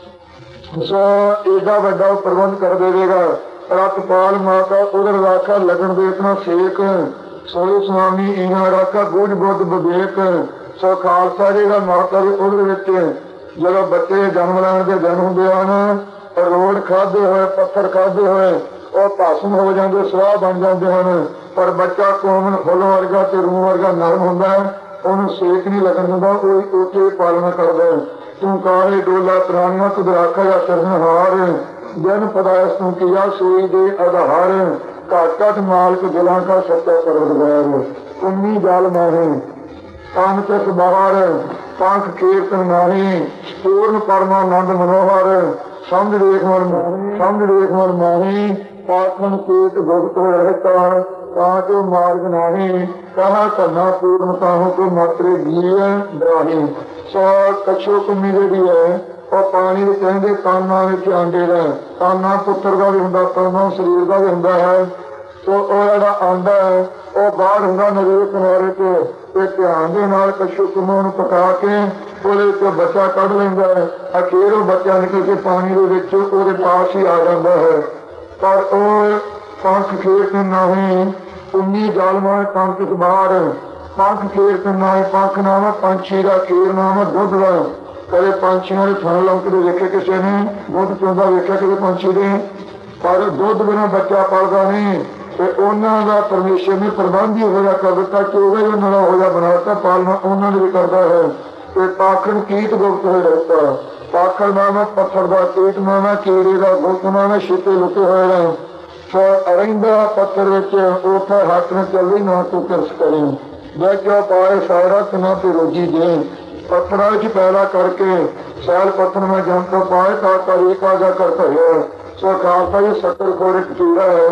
ਸੋ ਏਡਾ ਵੱਡਾ ਪ੍ਰਬੰਧ ਕਰ ਦੇਵੇਗਾ। ਰਤਪਾਲ ਮਾਤਾ ਉਧਰ ਰਾਖਾ ਲੱਗਣ ਦੇ ਇਤਨਾ ਸੇਕ। ਸੋਈ ਸੁਆਮੀ ਇਹਨਾਂ ਰਾਖਾ ਬੁੱਝ ਬੁੱਧ ਵਿਵੇਕ। ਸੋ ਖਾਲਸਾ ਜਿਹੜਾ ਮਾਤਾ ਦੇ ਉਹਦੇ ਵਿੱਚ ਜਦੋਂ ਬੱਚੇ ਜਨਮ ਲੈਣ ਦੇ ਦਿਨ ਹੁੰਦੇ ਹਨ ਰੋੜ ਖਾਧੇ ਹੋਏ ਪੱਥਰ ਖਾਧੇ ਹੋਏ ਉਹ ਭਸਮ ਹੋ ਜਾਂਦੇ ਸਵਾਹ ਬਣ ਜਾਂਦੇ ਹਨ। ਪਰ ਬੱਚਾ ਕੋਮਲ ਫੁੱਲ ਵਰਗਾ ਤੇ ਰੂਹ ਵਰਗਾ ਨਰਮ ਹੁੰਦਾ ਹੈ। ਉਹਨੂੰ ਸੇਕ ਨਹੀਂ ਲੱਗਣ ਦਿੰਦਾ। ਉਹ ਉੱਥੇ ਪਾਲਣਾ ਕਰਦਾ। ਤੂੰ ਕਾਲੇ ਡੋਲਾ ਪ੍ਰਾਣੀਆਂ ਤੁਧ ਰਾਖਾ ਜਾਂ ਸਿਰਜਣਹਾਰ। ਜਨ ਪਦਾਇਸ ਤੂੰ ਕੀਆ ਸੂਈ ਦੇ ਆਧਾਰ। ਘੱਟ ਘੱਟ ਮਾਲਕ ਦਿਲਾਂ ਦਾ ਸੱਚਾ ਪਰਵਰਦਗਾਰ। ਉੰਨੀ ਜਲ ਮਾਹੇ ਕਾਮ ਤਕ ਬਾਹਰ ਪੰਖ ਕੀਰਤਨ ਨਾਹੀ। ਪੂਰਨ ਪਰਮਾਨੰਦ ਮਨੋਹਰ ਸਮਝ ਦੇਖ ਮਨ ਮਾਹੀ। ਪਾਖਣ ਕੀਟ ਭੁਗਤ ਰਹਿਤਾ ਤਾਂ ਜੋ ਮਾਰਗ ਨਾਹੀ। ਕਹਾ ਕਰਨਾ ਪੂਰਨ ਤਾਹੋਂ ਕੋ ਮਾਤਰੇ ਜੀਵ ਦਰਾਹੀ। ਸੋ ਕਛੂ ਕੁੰਮੀ ਜਿਹੜੀ ਹੈ ਉਹ ਪਾਣੀ ਦੇ ਕਹਿੰਦੇ ਕਾਨਾਂ ਵਿੱਚ ਆਂਡੇ ਦਾ। ਕਾਨਾ ਪੁੱਤਰ ਦਾ ਵੀ ਹੁੰਦਾ ਕਾਨਾ ਸਰੀਰ ਦਾ ਵੀ ਹੁੰਦਾ ਹੈ। ਸੋ ਉਹ ਜਿਹੜਾ ਆਂਡਾ ਹੈ ਉਹ ਬਾਹਰ ਹੁੰਦਾ ਨਦੀ ਦੇ ਕਿਨਾਰੇ ਤੇ ਧਿਆਨ ਦੇ ਨਾਲ ਕਛੂ ਕੁੰਮਾਂ ਨੂੰ ਪਕਾ ਕੇ ਉਹਦੇ ਵਿੱਚੋਂ ਬੱਚਾ ਕੱਢ ਲੈਂਦਾ ਹੈ। ਅਖੀਰ ਉਹ ਬੱਚਾ ਨਿਕਲ ਕੇ ਪਾਣੀ ਦੇ ਵਿੱਚ ਉਹਦੇ ਪਾਸ ਹੀ ਆ ਜਾਂਦਾ ਹੈ। ਪਰ ਉਹ ਪੰਖ ਕੀਰਤਨ ਨਾਹੀਂ ਉੰਨੀ ਜਾਲਮਾਂ ਪੰਖ ਬਾਹਰ। ਪੰਖ ਕੀਰਤਨ ਨਾਹੀਂ ਪੰਖ ਨਾਮ ਪੰਛੀ ਦਾ ਕੀਰ ਨਾਮ ਦੁੱਧ ਦਾ। ਕਦੇ ਪੰਛੀਆਂ ਦੇ ਥਣ ਲੰਕਦੇ ਵੇਖੇ ਕਿਸੇ ਨੇ ਦੁੱਧ ਚੋਂਦਾ ਵੇਖਿਆ ਕਿਸੇ ਪੰਛੀ ਦੇ। ਪਰ ਦੁੱਧ ਬਿਨਾਂ ਬੱਚਾ ਪਲਦਾ ਨਹੀਂ। ਤੇ ਉਹਨਾਂ ਦਾ ਪਰਮੇਸ਼ਰ ਨੇ ਪ੍ਰਬੰਧ ਹੀ ਹੋਇਆ ਕਰ ਦਿੱਤਾ ਕਿ ਉਹਦਾ ਹੀ ਉਹਨਾਂ ਦਾ ਹੋਇਆ ਬਣਾ ਦਿੱਤਾ। ਪਾਲਣਾ ਉਹਨਾਂ ਨੇ ਵੀ ਕਰਦਾ ਹੈ। ਤੇ ਪਾਖਣ ਕੀਟ ਗੁਪਤ ਹੋਏ ਰਹਿਤਾ। ਪਾਖਣ ਨਾਮ ਪੱਥਰ ਦਾ ਕੀਟ ਨਾਮ ਕੀੜੇ ਦਾ ਗੁਪਤ ਨਾਮ ਛਿੱਟੇ ਲੁਕੇ ਹੋਏ ਨੇ। ਸੋ ਰਹਿੰਦਾ ਪੱਥਰ ਵਿੱਚ ਉੱਥੇ ਹੱਥ ਨੂੰ ਚੱਲੀ ਨਾ ਤੂੰ ਕਿਰਸ ਕਰੇ। ਬੈਠੋ ਪਾਏ ਸਾਰਾ ਨਾ ਤੇ ਰੋਜੀ ਦੇ। ਪੱਥਰਾਂ ਵਿੱਚ ਪੈਦਾ ਕਰਕੇ ਸੈਲ ਪੱਥਰ ਮੈਂ ਜਮ ਤੋਂ ਪਾਏ ਤਾਂ ਤਾਰੀਖ ਆਗਾ ਕਰ ਧਰਿਆ। ਸੋ ਖਾਲਸਾ ਜੀ ਸ਼ੱਕਰ ਖੋਰ ਇੱਕ ਕੀੜਾ ਹੈ।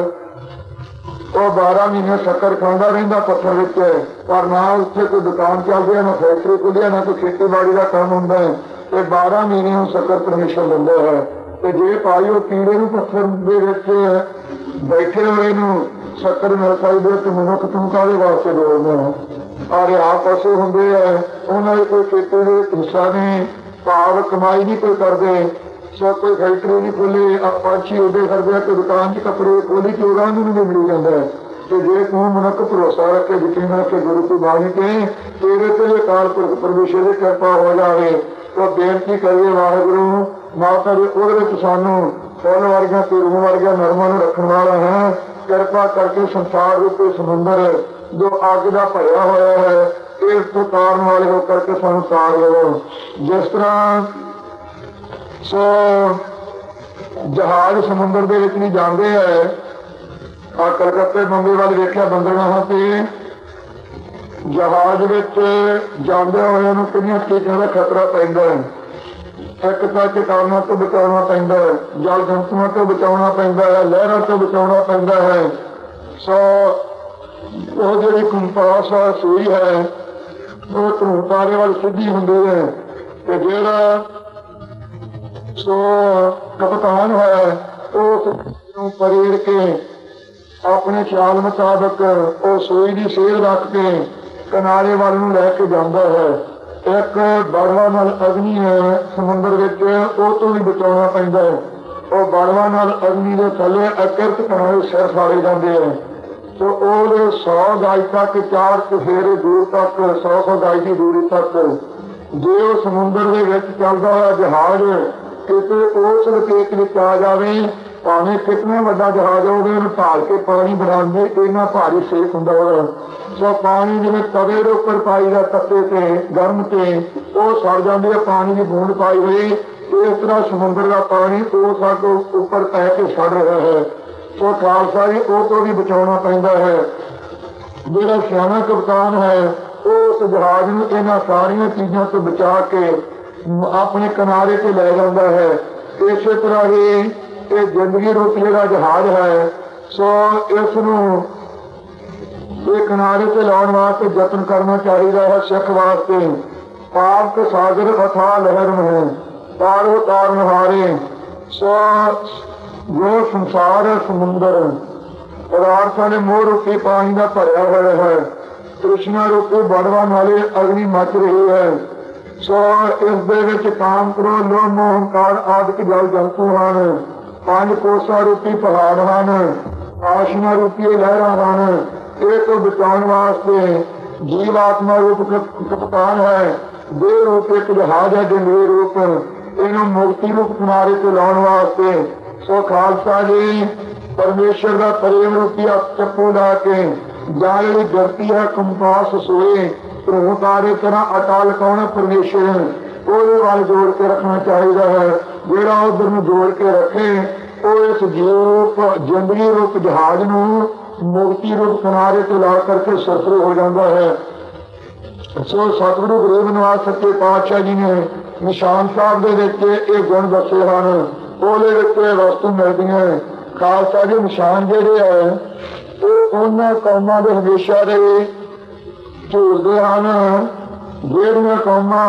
ਉਹ 12 ਮਹੀਨੇ ਸ਼ੱਕਰ ਖਾਂਦਾ ਰਹਿੰਦਾ ਪੱਥਰ ਵਿੱਚ। ਪਰ ਨਾ ਉੱਥੇ ਕੋਈ ਦੁਕਾਨ ਚੱਲਦੀ ਹੈ ਨਾ ਫੈਕਟਰੀ ਖੁੱਲੀ ਹੈ ਨਾ ਕੋਈ ਖੇਤੀਬਾੜੀ ਦਾ ਕੰਮ ਹੁੰਦਾ ਹੈ। ਤੇ 12 ਮਹੀਨੇ ਉਹ ਸ਼ੱਕਰ ਪਰਮੇਸ਼ਰ ਦਿੰਦਾ ਹੈ। ਤੇ ਜੇ ਭਾਈ ਉਹ ਕੀੜੇ ਨੂੰ ਪੱਥਰ ਦੇ ਵਿੱਚ ਬੈਠੇ ਹੋਏ ਨੂੰ ਸ਼ੱਕਰ ਮਿਲ ਸਕਦੀ ਤੇ ਮਨੁੱਖ ਤੂੰ ਕਾਹਦੇ ਵਾਸਤੇ ਬੋਲਦਾ। ਆਰੇ ਆਪ ਪਸ਼ੂ ਹੁੰਦੇ ਹੈ ਉਹਨਾਂ ਦੀ ਕੋਈ ਖੇਤੀ ਦੇ ਹਿੱਸਾ ਨਹੀਂ। ਭਾਵ ਕਮਾਈ ਨਹੀਂ ਕੋਈ ਕਰਦੇ। ਸੋ ਕੋਈ ਫੈਕਟਰੀ ਨਹੀਂ ਖੋਲੀ ਪੰਛੀ ਉਹਦੇ ਕਰਦੇ ਕੋਈ ਦੁਕਾਨ 'ਚ ਕੱਪੜੇ ਖੋਲੀ ਕਿ ਉਹਨਾਂ ਨੂੰ ਵੀ ਮਿਲ ਜਾਂਦਾ ਹੈ। ਤੇ ਜੇ ਤੂੰ ਮਨੁੱਖ ਭਰੋਸਾ ਰੱਖੇ ਯਕੀਨ ਰੱਖੇ ਗੁਰੂ ਕੀ ਬਾਣੀ ਤੇ ਤੇਰੇ ਤੇ ਅਕਾਲ ਪੁਰਖ ਪਰਮੇਸ਼ਰ ਦੀ ਕਿਰਪਾ ਹੋ ਜਾਵੇ। ਤਾਂ ਬੇਨਤੀ ਕਰੀਏ ਵਾਹਿਗੁਰੂ ਮਾਤਾ ਦੇ ਉਹਦੇ ਵਿੱਚ ਸਾਨੂੰ ਫੁੱਲ ਵਰਗੀਆਂ ਤੇ ਰੂਹ ਵਰਗੀਆਂ ਨਰਮਾਂ ਨੂੰ ਰੱਖਣ ਵਾਲਾ ਹੈ। ਕਿਰਪਾ ਕਰਕੇ ਸੰਸਾਰ ਰੂਪੀ ਸਮੁੰਦਰ ਜੋ ਅੱਗ ਦਾ ਭਰਿਆ ਹੋਇਆ ਹੈ ਇਸ ਤੋਂ ਤਾਰਨ ਵਾਲੇ ਹੋ ਕਰਕੇ ਸਾਨੂੰ ਤਾਰ ਲਵੋ। ਜਿਸ ਤਰ੍ਹਾਂ ਸੋ ਜਹਾਜ਼ ਸਮੁੰਦਰ ਦੇ ਵਿੱਚ ਨਹੀਂ ਜਾਂਦੇ ਹੈ। ਆ ਕਲਕੱਤੇ ਬੰਬੇ ਵੱਲ ਵੇਖਿਆ ਬੰਦਰਗਾਹਾਂ ਤੇ ਜਹਾਜ਼ ਵਿੱਚ ਜਾਂਦੇ ਹੋਏ ਉਹਨੂੰ ਕਿੰਨੀਆਂ ਚੀਜ਼ਾਂ ਦਾ ਖਤਰਾ ਪੈਂਦਾ ਹੈ। ਇੱਕ ਤਾਂ ਚਟਾਨਾਂ ਤੋਂ ਬਚਾਉਣਾ ਪੈਂਦਾ ਹੈ, ਜਲ ਜੰਤੂਆਂ ਤੋਂ ਬਚਾਉਣਾ ਪੈਂਦਾ ਹੈ, ਲਹਿਰਾਂ ਤੋਂ ਬਚਾਉਣਾ ਪੈਂਦਾ ਹੈ। ਸੋ ਉਹ ਜਿਹੜੀ ਕੰਪਾਸ ਆ ਸੂਈ ਹੈ ਉਹ ਧਰੂ ਤਾਰੇ ਵੱਲ ਸਿੱਧੀ ਹੁੰਦੀ ਹੈ। ਤੇ ਜਿਹੜਾ ਸੋ ਕਪਤਾਨ ਹੈ ਉਹ ਨੂੰ ਪਰੇੜ ਕੇ ਆਪਣੇ ਖਿਆਲ ਮੁਤਾਬਕ ਉਹ ਸੂਈ ਦੀ ਸੇਧ ਰੱਖ ਕੇ ਕਿਨਾਰੇ ਵੱਲ ਨੂੰ ਲੈ ਕੇ ਜਾਂਦਾ ਹੈ। ਇੱਕ ਬੜਵਾ ਨਾਲ ਅਗਨੀ ਹੈ ਸਮੁੰਦਰ ਵਿੱਚ ਉਹ ਤੋਂ ਵੀ ਬਚਾਉਣਾ ਪੈਂਦਾ ਹੈ। ਉਹ ਬੜਵਾ ਨਾਲ ਅਗਨੀ ਦੇ ਥੱਲੇ ਅਕਿਰਤ ਕਿਨਾਰੇ ਸਿਰ ਫਾੜੇ ਜਾਂਦੇ ਹੈ। तो 100 गज तक 4 चफेरे दूर तक 100 गज की दूरी तक जे वो समुद्र के चलता हुआ जहाज किते उस लपेट में आ जाए, भावें कितना बड़ा जहाज होवे ढाल के पानी बनाने इन्ना भारी सेक हुंदा होगा। सो पानी जिवें तवे दे उपर पाई दा तत्ते ते गर्म ते वो सड़ जाती है, पानी की बूंद पाई हुई इस तरह समुद्र का पानी वो साडे उपर पै के सड़ रहा है। तो खालसा जी वो तो भी बचाना पैंदा है। जिहड़ा सियाना कप्तान है उस जहाज में इन्हां सारियां चीज़ों तो बचा के अपने किनारे से लै जाता है। इस तरह ही ये जिंदगी रूप जिहड़ा जहाज है सो इसनूं ये किनारे से लाने वास्ते यत्न करना चाहिए है। सिख वास्ते पाप के सागर अथाह लहर में तारो तार नहारे। सो जो संसार है समुंदर पदार्थों ने मोह रूपी पानी का भरया हुआ है, कृष्णा रूपी बड़वा नाले अग्नि मच रही है। सो इस दे विच काम क्रोध लोभ मोह अहंकार आदि जल जंतु हैं, 5 कोसा रूपी पहाड़ हैं, आशना रूपी लहरां हैं। एक तो बचाने वास्ते जीव आत्मा रूप कप्तान है, देह रूप एक जहाज है जंगली रूप, इन्हों मुक्ति रूप किनारे से लाने वास्ते। सो खालसा जी परमेश्वर का प्रेम रूपी चप्पू ला के जाली धरती है कंपास सोए ध्रुव तारे तरह अटाल कौन परमेश्वर ਉਹਦੇ वाल जोड़ के रखना चाहिए है। जोड़ा उधर में जोड़ के रखे वो इस जीव जिंदगी रूप जहाज में मुक्ति रूप किनारे से ला करके सफर हो जाता है। सो सतगुरु गरीब निवास सच्चे पातशाह जी ने निशान साहब के गुण दसे हैं, वो वस्तु मिलती है। खालसा जी निशान जेडे है उन्होंने कौमां के हमेशा दे झूलते हैं जेड़ियां कौमां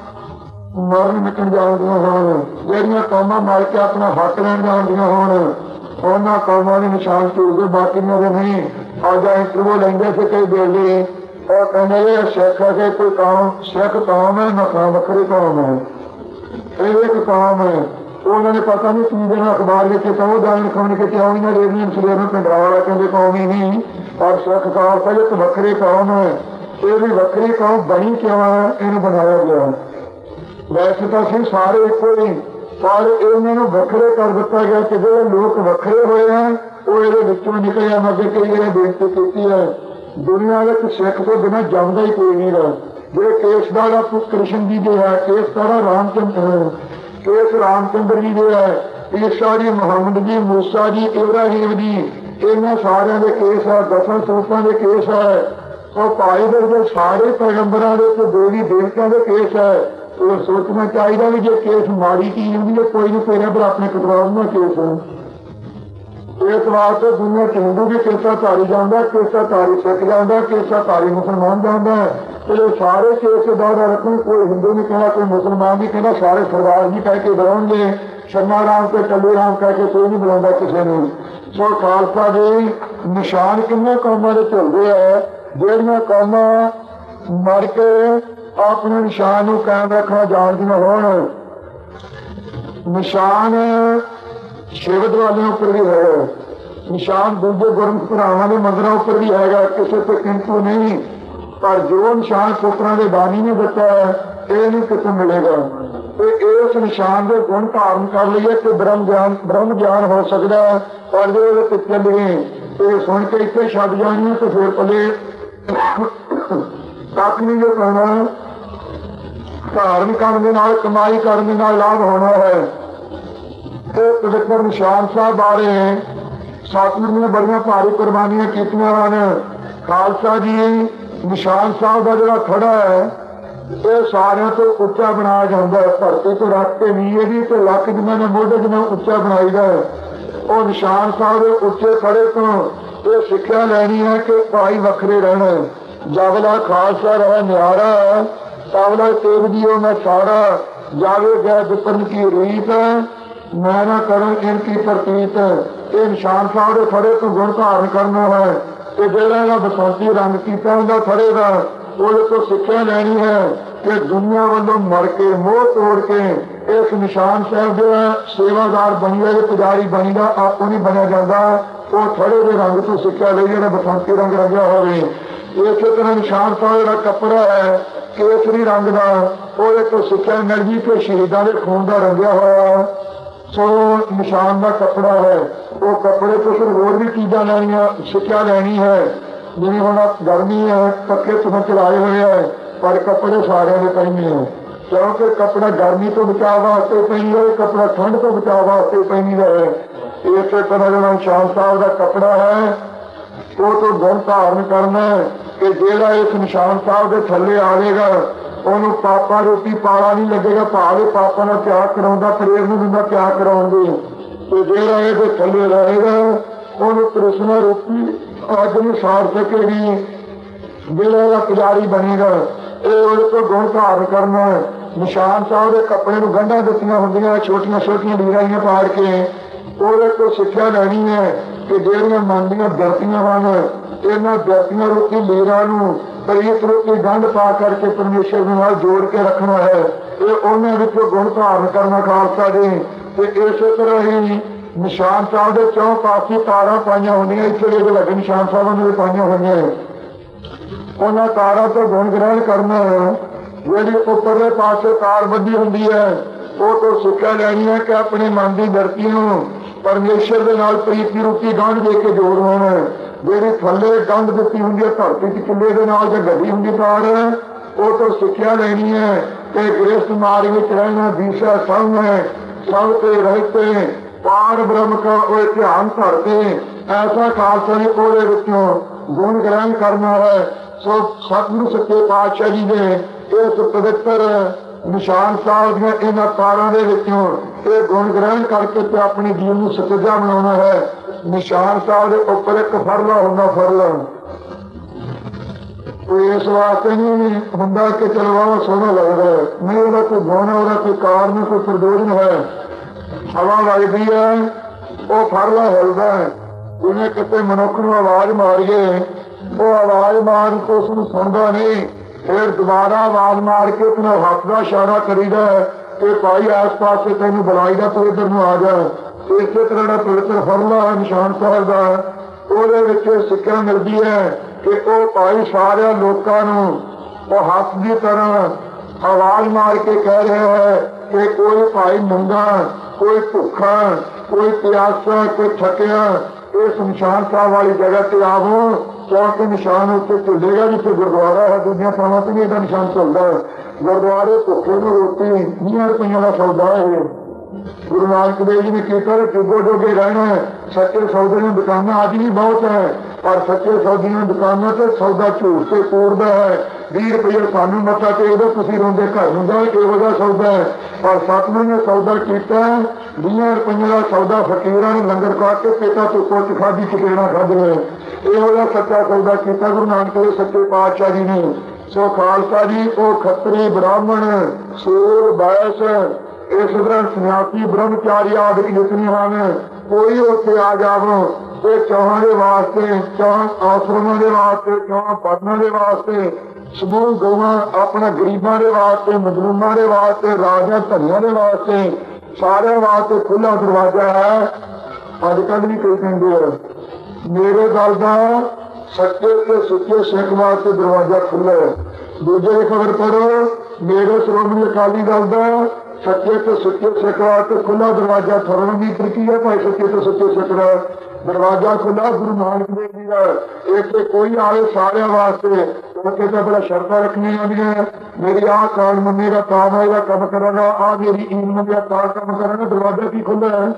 मरण निकल जादियां होण, जेड़ियां कौमां मर के अपना हक लैण जादियां होण उन्होंने कौमां के निशान झूलते, बाकी मेरे नहीं। अज इंटरव्यू लेंगे थे कई बेले और कहते सिख है कोई कौम सिख कौम है ना वखरी कौम है, एक कौम है। उन्होंने पता नहीं की देना अखबार लिखे तो दान खाने के आउनिया रेडियो सवेर पिंडरावाला कहते कौम ही नहीं और सिख कौम पहले तो वखरी कौम है। ये भी वखरी कौम बनी क्यों है, इन्हें बनाया गया। वैसे तो असं सारे एक ही पर इन्होंने वखरे कर दिता गया कि जो लोग वखरे हुए हैं वो ये निकले हैं। अगर कई बार बेनती की है दुनिया में सिख तो बिना जमदा ही कोई नहीं रहा। जो केसदारा कृष्ण जी जो है, केसदारा रामचंद्र केस रामचंद्र जी जो है, ईसा जी मुहम्मद जी मूसा जी इब्राहिम जी इन्होंने सारे के केस है, 10 सूपों के केस है। और भाई जो सारे पैगंबरों के देवी देवतों के केस है। तो सोचना चाहिए भी जो केस माड़ी चीज होगी है कोई नहीं तेरे पर अपने कटवार में केस है। इस वास्ते दुनिया च हिंदू भी केसा धारी जाता, केसा धारी सिख जाता, केसा धारी मुसलमान जाता है। तो सारे केस दादा रखो, कोई हिंदू नहीं कहना कोई मुसलमान नहीं कहना, सारे सरदार जी कह के बुलाओगे, शर्मा राम के टल्लू राम कह के कोई नहीं बुलाता किसी ने। सो खालसा जी निशान किन्ने कौमां दे झुलदे है, जेड़ियां कौमां मर के अपने निशान को कायम रखना जानदियां होण। निशान शिव दरवाजे उपर भी है, निशान दूजे गुरमुख भरावां दे मंदिरों उपर भी है, किसी पे किंतु नहीं। पर जो निशान पुत्रों के बानी ने दिता है ये नहीं कितों मिलेगा। तो इस निशान के गुण धारण कर लीए तो ब्रह्म ज्ञान हो सकता है। पर जो ये चलिए तो सुन के इतने छड़ जानी तो फिर पले कख नहीं जो कहना धारण करने कमाई करने लाभ होना है। तो पवित्र निशान साहब बारे सतगुरु ने बड़ियां भारी कुर्बानियां कीतियां हैं। खालसा जी निशान साहब का जो खड़ा है ये सारे तो उच्चा बनाया जाता है, धरती तो रख के नीए भी तो लक जिन्होंने मोढे जिन्हें उच्चा बनाई है। और निशान साहब उच्चे खड़े तो ये सिक्ख्या लैनी है कि भाई वखरे रहना। जावला खालसा रहा न्यारा तावला तेग दियो मैं सारा, जावे गए दुपन की रीत मैं ना करूं इनकी प्रतीत। ये निशान साहब खड़े तो गुण धारण करना है। जो बसंती रंग किया खड़े का वो तो सिक्ख्या लैनी है कि दुनिया वालों मर के मोह तोड़ के इस निशान साहब जो है सेवादार बनी है, पुजारी बनी का आपको नहीं बनया जाता। वो थड़े के रंग तो सिक्ख्या ले जो बसंती रंग रंगा हो। इस तरह निशान साहब जो कपड़ा है केसरी रंग का वो तो सिक्ख्या मिल गई कि शहीदों के खून का रंगया हुआ सो निशान का कपड़ा है। वो कपड़े तो फिर होर भी चीज़ा लैनिया सिक्ख्या लैनी है जिन्हें हम गर्मी है पक्के तुम्हें चलाए हुए है पर कपड़े सारे ने पहने हैं क्योंकि कपड़ा गर्मी तो बचाव वास्ते पहनी रहे कपड़ा ठंड तो बचाव वास्ते पहनी रहे। इस तरह जो निशान साहब का कपड़ा है वो तो गुण धारण करना है कि जेड़ा इस निशान साहब के थले आएगा ਉਹਨੂੰ ਪਾਪਾ ਰੋਟੀ ਪਾਲਾ नहीं लगेगा भावे पापा का त्याग कराਉਂਦਾ प्रेर नहीं दिंदा त्याग कराउंदे ਤੇ ਜਿਹੜਾ ਇਹਦੇ ਥੱਲੇ ਰਹੇਗਾ ਉਹਨੂੰ ਕ੍ਰਿਸ਼ਨ ਰੂਪੀ ਅੱਗ ਨੂੰ ਸਾੜ ਸਕੇਗੀ। ਜਿਹੜਾ ਇਹਦਾ ਪੁਜਾਰੀ ਬਣੇਗਾ ਇਹ ਉਹਦੇ ਤੋਂ ਗੁਣ ਧਾਰਨ ਕਰਨਾ। ਨਿਸ਼ਾਨ ਸਾਹਿਬ ਦੇ ਕੱਪੜੇ ਨੂੰ ਗੰਢਾਂ ਦਿੱਤੀਆਂ ਹੁੰਦੀਆਂ ਛੋਟੀਆਂ ਛੋਟੀਆਂ ਲੀਰਾਂ ਪਾੜ ਕੇ ਉਹਦੇ ਤੋਂ ਸਿੱਖਿਆ ਲੈਣੀ ਹੈ ਕਿ ਜਿਹੜੀਆਂ ਮਨ ਦੀਆਂ ਬਿਰਤੀਆਂ ਹਨ ਇਹਨਾਂ ਬਿਰਤੀਆਂ ਰੂਪੀ ਲੀਰਾਂ ਨੂੰ ਪ੍ਰੀਤ ਰੂਪੀ ਗੰਢ ਪਾ ਕਰਕੇ ਪਰਮੇਸ਼ਰ ਦੇ ਨਾਲ ਜੋੜ ਕੇ ਰੱਖਣਾ ਹੈ। ਇਹ ਉਹਨਾਂ ਵਿੱਚੋਂ ਗੁਣ ਧਾਰਨ ਕਰਨਾ ਖਾਲਸਾ ਜੀ। ਤੇ ਇਸੇ ਤਰ੍ਹਾਂ ਹੀ ਨਿਸ਼ਾਨ ਸਾਹਿਬ ਦੇ ਚੌਂ ਪਾਸੇ ਤਾਰਾਂ ਪਾਈਆਂ ਹੁੰਦੀਆਂ ਇੱਥੇ ਜਿਹੜੇ ਵੱਡੇ ਨਿਸ਼ਾਨ ਸਾਹਿਬਾਂ ਨੇ ਪਾਈਆਂ ਹੋਈਆਂ ਉਹਨਾਂ ਤਾਰਾਂ ਤੋਂ ਗੁਣ ਗ੍ਰਹਿਣ ਕਰਨਾ ਹੈ। ਜਿਹੜੀ ਉੱਪਰਲੇ ਪਾਸੇ ਤਾਰ ਬੱਧੀ ਹੁੰਦੀ ਹੈ ਉਹ ਤੋਂ ਸਿੱਖਿਆ ਲੈਣੀ ਹੈ ਕਿ ਆਪਣੇ ਮਨ ਦੀ ਬਿਰਤੀ ਨੂੰ ਪਰਮੇਸ਼ਰ ਦੇ ਨਾਲ ਪ੍ਰੀਤੀ ਰੂਪੀ ਗੰਢ ਦੇ ਕੇ ਜੋੜਨਾ ਹੈ। ਜਿਹੜੀ ਥੱਲੇ ਗੰਢ ਦਿੱਤੀ ਹੁੰਦੀ ਹੈ ਧਰਤੀ ਚ ਕਿੱਲੇ ਦੇ ਨਾਲ ਜਾਂ ਗੱਡੀ ਹੁੰਦੀ ਤਾਰ ਉਹ ਤੋਂ ਸਿੱਖਿਆ ਲੈਣੀ ਹੈ ਕਿ ਗ੍ਰਸਥ ਮਾਰਗ ਵਿੱਚ ਰਹਿਣਾ ਦੀਸ਼ਾ ਸੰਗ ਹੈ ਸਭ ਤੇ ਰਹਿਤੇ ਪਾਰ ਬ੍ਰਹਮ ਕਾ ਉਹ ਧਿਆਨ ਧਰਦੇ ਐਸਾ ਖਾਲਸਾ ਨੇ ਉਹਦੇ ਵਿੱਚੋਂ ਗੁਣ ਗ੍ਰਹਿਣ ਕਰਨਾ ਹੈ। ਸੋ ਸਤਿਗੁਰੂ ਸੱਚੇ ਪਾਤਸ਼ਾਹ ਜੀ ਦੇ ਇਸ ਪਵਿੱਤਰ ਨਿਸ਼ਾਨ ਸਾਹਿਬ ਦੀਆਂ ਇਹਨਾਂ ਤਾਰਾਂ ਦੇ ਵਿੱਚੋਂ ਇਹ ਗੁਣ ਗ੍ਰਹਿਣ ਕਰਕੇ ਤੇ ਆਪਣੇ ਜੀਵਨ ਨੂੰ ਸਤਿਜਾ ਬਣਾਉਣਾ ਹੈ। ਨਿਸ਼ਾਨ ਸਾਹਿਬ ਦੇ ਉੱਪਰ ਇੱਕ ਫਰਲਾ ਹੁੰਦਾ ਫਰਲਾ ਇਸ ਵਾਸਤੇ ਨਹੀਂ ਹੁੰਦਾ ਕਿ ਚਲਵਾਵਾ ਸੋਹਣਾ ਲੱਗਦਾ ਹੈ ਨਹੀਂ ਉਹਦਾ ਕੋਈ ਗੁਣ ਉਹਦਾ ਕੋਈ ਕਾਰਨ ਕੋਈ ਪ੍ਰਯੋਜਨ ਹੈ। ਹਵਾ ਵੱਜਦੀ ਹੈ ਉਹ ਫਰਲਾ ਹਿਲਦਾ ਹੈ ਜਿਵੇਂ ਕਿਤੇ ਮਨੁੱਖ ਨੂੰ ਆਵਾਜ਼ ਮਾਰੀਏ ਉਹ ਆਵਾਜ਼ ਮਾਰਨ ਤੋਂ ਉਸਨੂੰ ਸੁਣਦਾ ਨਹੀਂ ਫਿਰ ਦੁਬਾਰਾ ਆਵਾਜ਼ ਮਾਰ ਕੇ ਉਸਨੂੰ ਹੱਥ ਦਾ ਇਸ਼ਾਰਾ ਕਰੀਦਾ ਕਿ ਭਾਈ ਆਸ ਪਾਸੇ ਤੈਨੂੰ ਬੁਲਾਈਦਾ ਤੂੰ ਇੱਧਰ ਨੂੰ ਆ ਜਾ। ਇਸੇ ਤਰ੍ਹਾਂ ਦਾ ਪਵਿੱਤਰ ਫਰਲਾ ਨਿਸ਼ਾਨ ਸਾਹਿਬ ਦਾ ਉਹਦੇ ਵਿੱਚ ਸਿੱਖਿਆ ਮਿਲਦੀ ਹੈ ਕਿ ਉਹ ਭਾਈ ਸਾਰਿਆਂ ਲੋਕਾਂ ਨੂੰ ਉਹ ਹੱਥ ਦੀ ਤਰ੍ਹਾਂ ਆਵਾਜ਼ ਮਾਰ ਕੇ ਕਹਿ ਰਿਹਾ ਹੈ ਕਿ ਕੋਈ ਭਾਈ ਨੰਗਾ ਕੋਈ ਭੁੱਖਾ ਕੋਈ ਪਿਆਸਾ ਕੋਈ ਥੱਕਿਆ ਇਸ ਨਿਸ਼ਾਨ ਸਾਹਿਬ ਵਾਲੀ ਜਗ੍ਹਾ ਤੇ ਆਵੋ क्योंकि निशान उत्ते चलेगा जिसे गुरुद्वारा है दुनिया थावां ते भी इसका निशान चलता है। गुरुद्वारे भुखे को रोटी 20 रुपये का सौदा है। गुरु नानक देव जी ने किया चुगो जोगे रहना है। सच्चे सौदे की दुकाना अज भी बहुत है पर सच्चे सौदे की दुकानों से सौदा झूठ से कूड़ता है। 20 रुपये सानू मत्था टेकदो तुसीं रोंदे घर हुंदा इहो सौदा है पर सतगुरु ने सौदा किया 20 रुपये का सौदा फकीरां ने लंगर खा के पेटा तो कुछ खाधी चपेड़ा खाधे ਇਹੋ ਸੱਚਾ ਸੌਦਾ ਕੀਤਾ ਗੁਰੂ ਨਾਨਕ ਦੇਵ ਸੱਚੇ ਪਾਤਸ਼ਾਹ ਜੀ ਨੇ। ਸੋ ਖਾਲਸਾ ਜੀ ਉਹ ਖੱਤਰੀ ਬ੍ਰਾਹਮਣ ਸੂਰ ਬੈਸ ਇਸ ਤਰ੍ਹਾਂ ਸੰਨਿਆਸੀ ਬ੍ਰਹਮਚਾਰੀ ਆਦਿ ਜਿਤਨੇ ਹਨ ਕੋਈ ਉੱਥੇ ਆ ਜਾਵੋ ਇਹ ਚੌਹਾਂ ਦੇ ਵਾਸਤੇ ਚੌਹਾਂ ਆਸ਼ਰਮਾਂ ਦੇ ਵਾਸਤੇ ਚੌਹਾਂ ਪੜਨਾਂ ਦੇ ਵਾਸਤੇ ਸਮੂਹ ਗਊਆਂ ਆਪਣਾ ਗਰੀਬਾਂ ਦੇ ਵਾਸਤੇ ਮਜ਼ਲੂਮਾਂ ਦੇ ਵਾਸਤੇ ਰਾਜਾਂ ਧਨੀਆਂ ਦੇ ਵਾਸਤੇ ਸਾਰਿਆਂ ਵਾਸਤੇ ਖੁੱਲ੍ਹਾ ਦਰਵਾਜ਼ਾ ਹੈ। ਅੱਜ ਕੱਲ੍ਹ ਵੀ ਕਈ ਕਹਿੰਦੇ ਆ मेरे दल का सच्चे ते सुच्चे सिख वास्ते दरवाजा खुला है। दूजे की खबर पढ़ो मेरे श्रोमणी अकाली दल का सच्चे ते सुच्चे सिख वास्ते खुला दरवाजा थोड़ा भी तरक्की है भाई सच्चे ते सुच्चे सिख का दरवाजा खुला गुरु नानक देव जी का इतने कोई आए सारे वास्ते क्योंकि तो बड़ा शर्तां रखनी होंगे मेरी आह कान मनेगा ता मैं कम करांगा आ मेरी ईद मंगेगा ता कम करांगा। दरवाजा की खुला है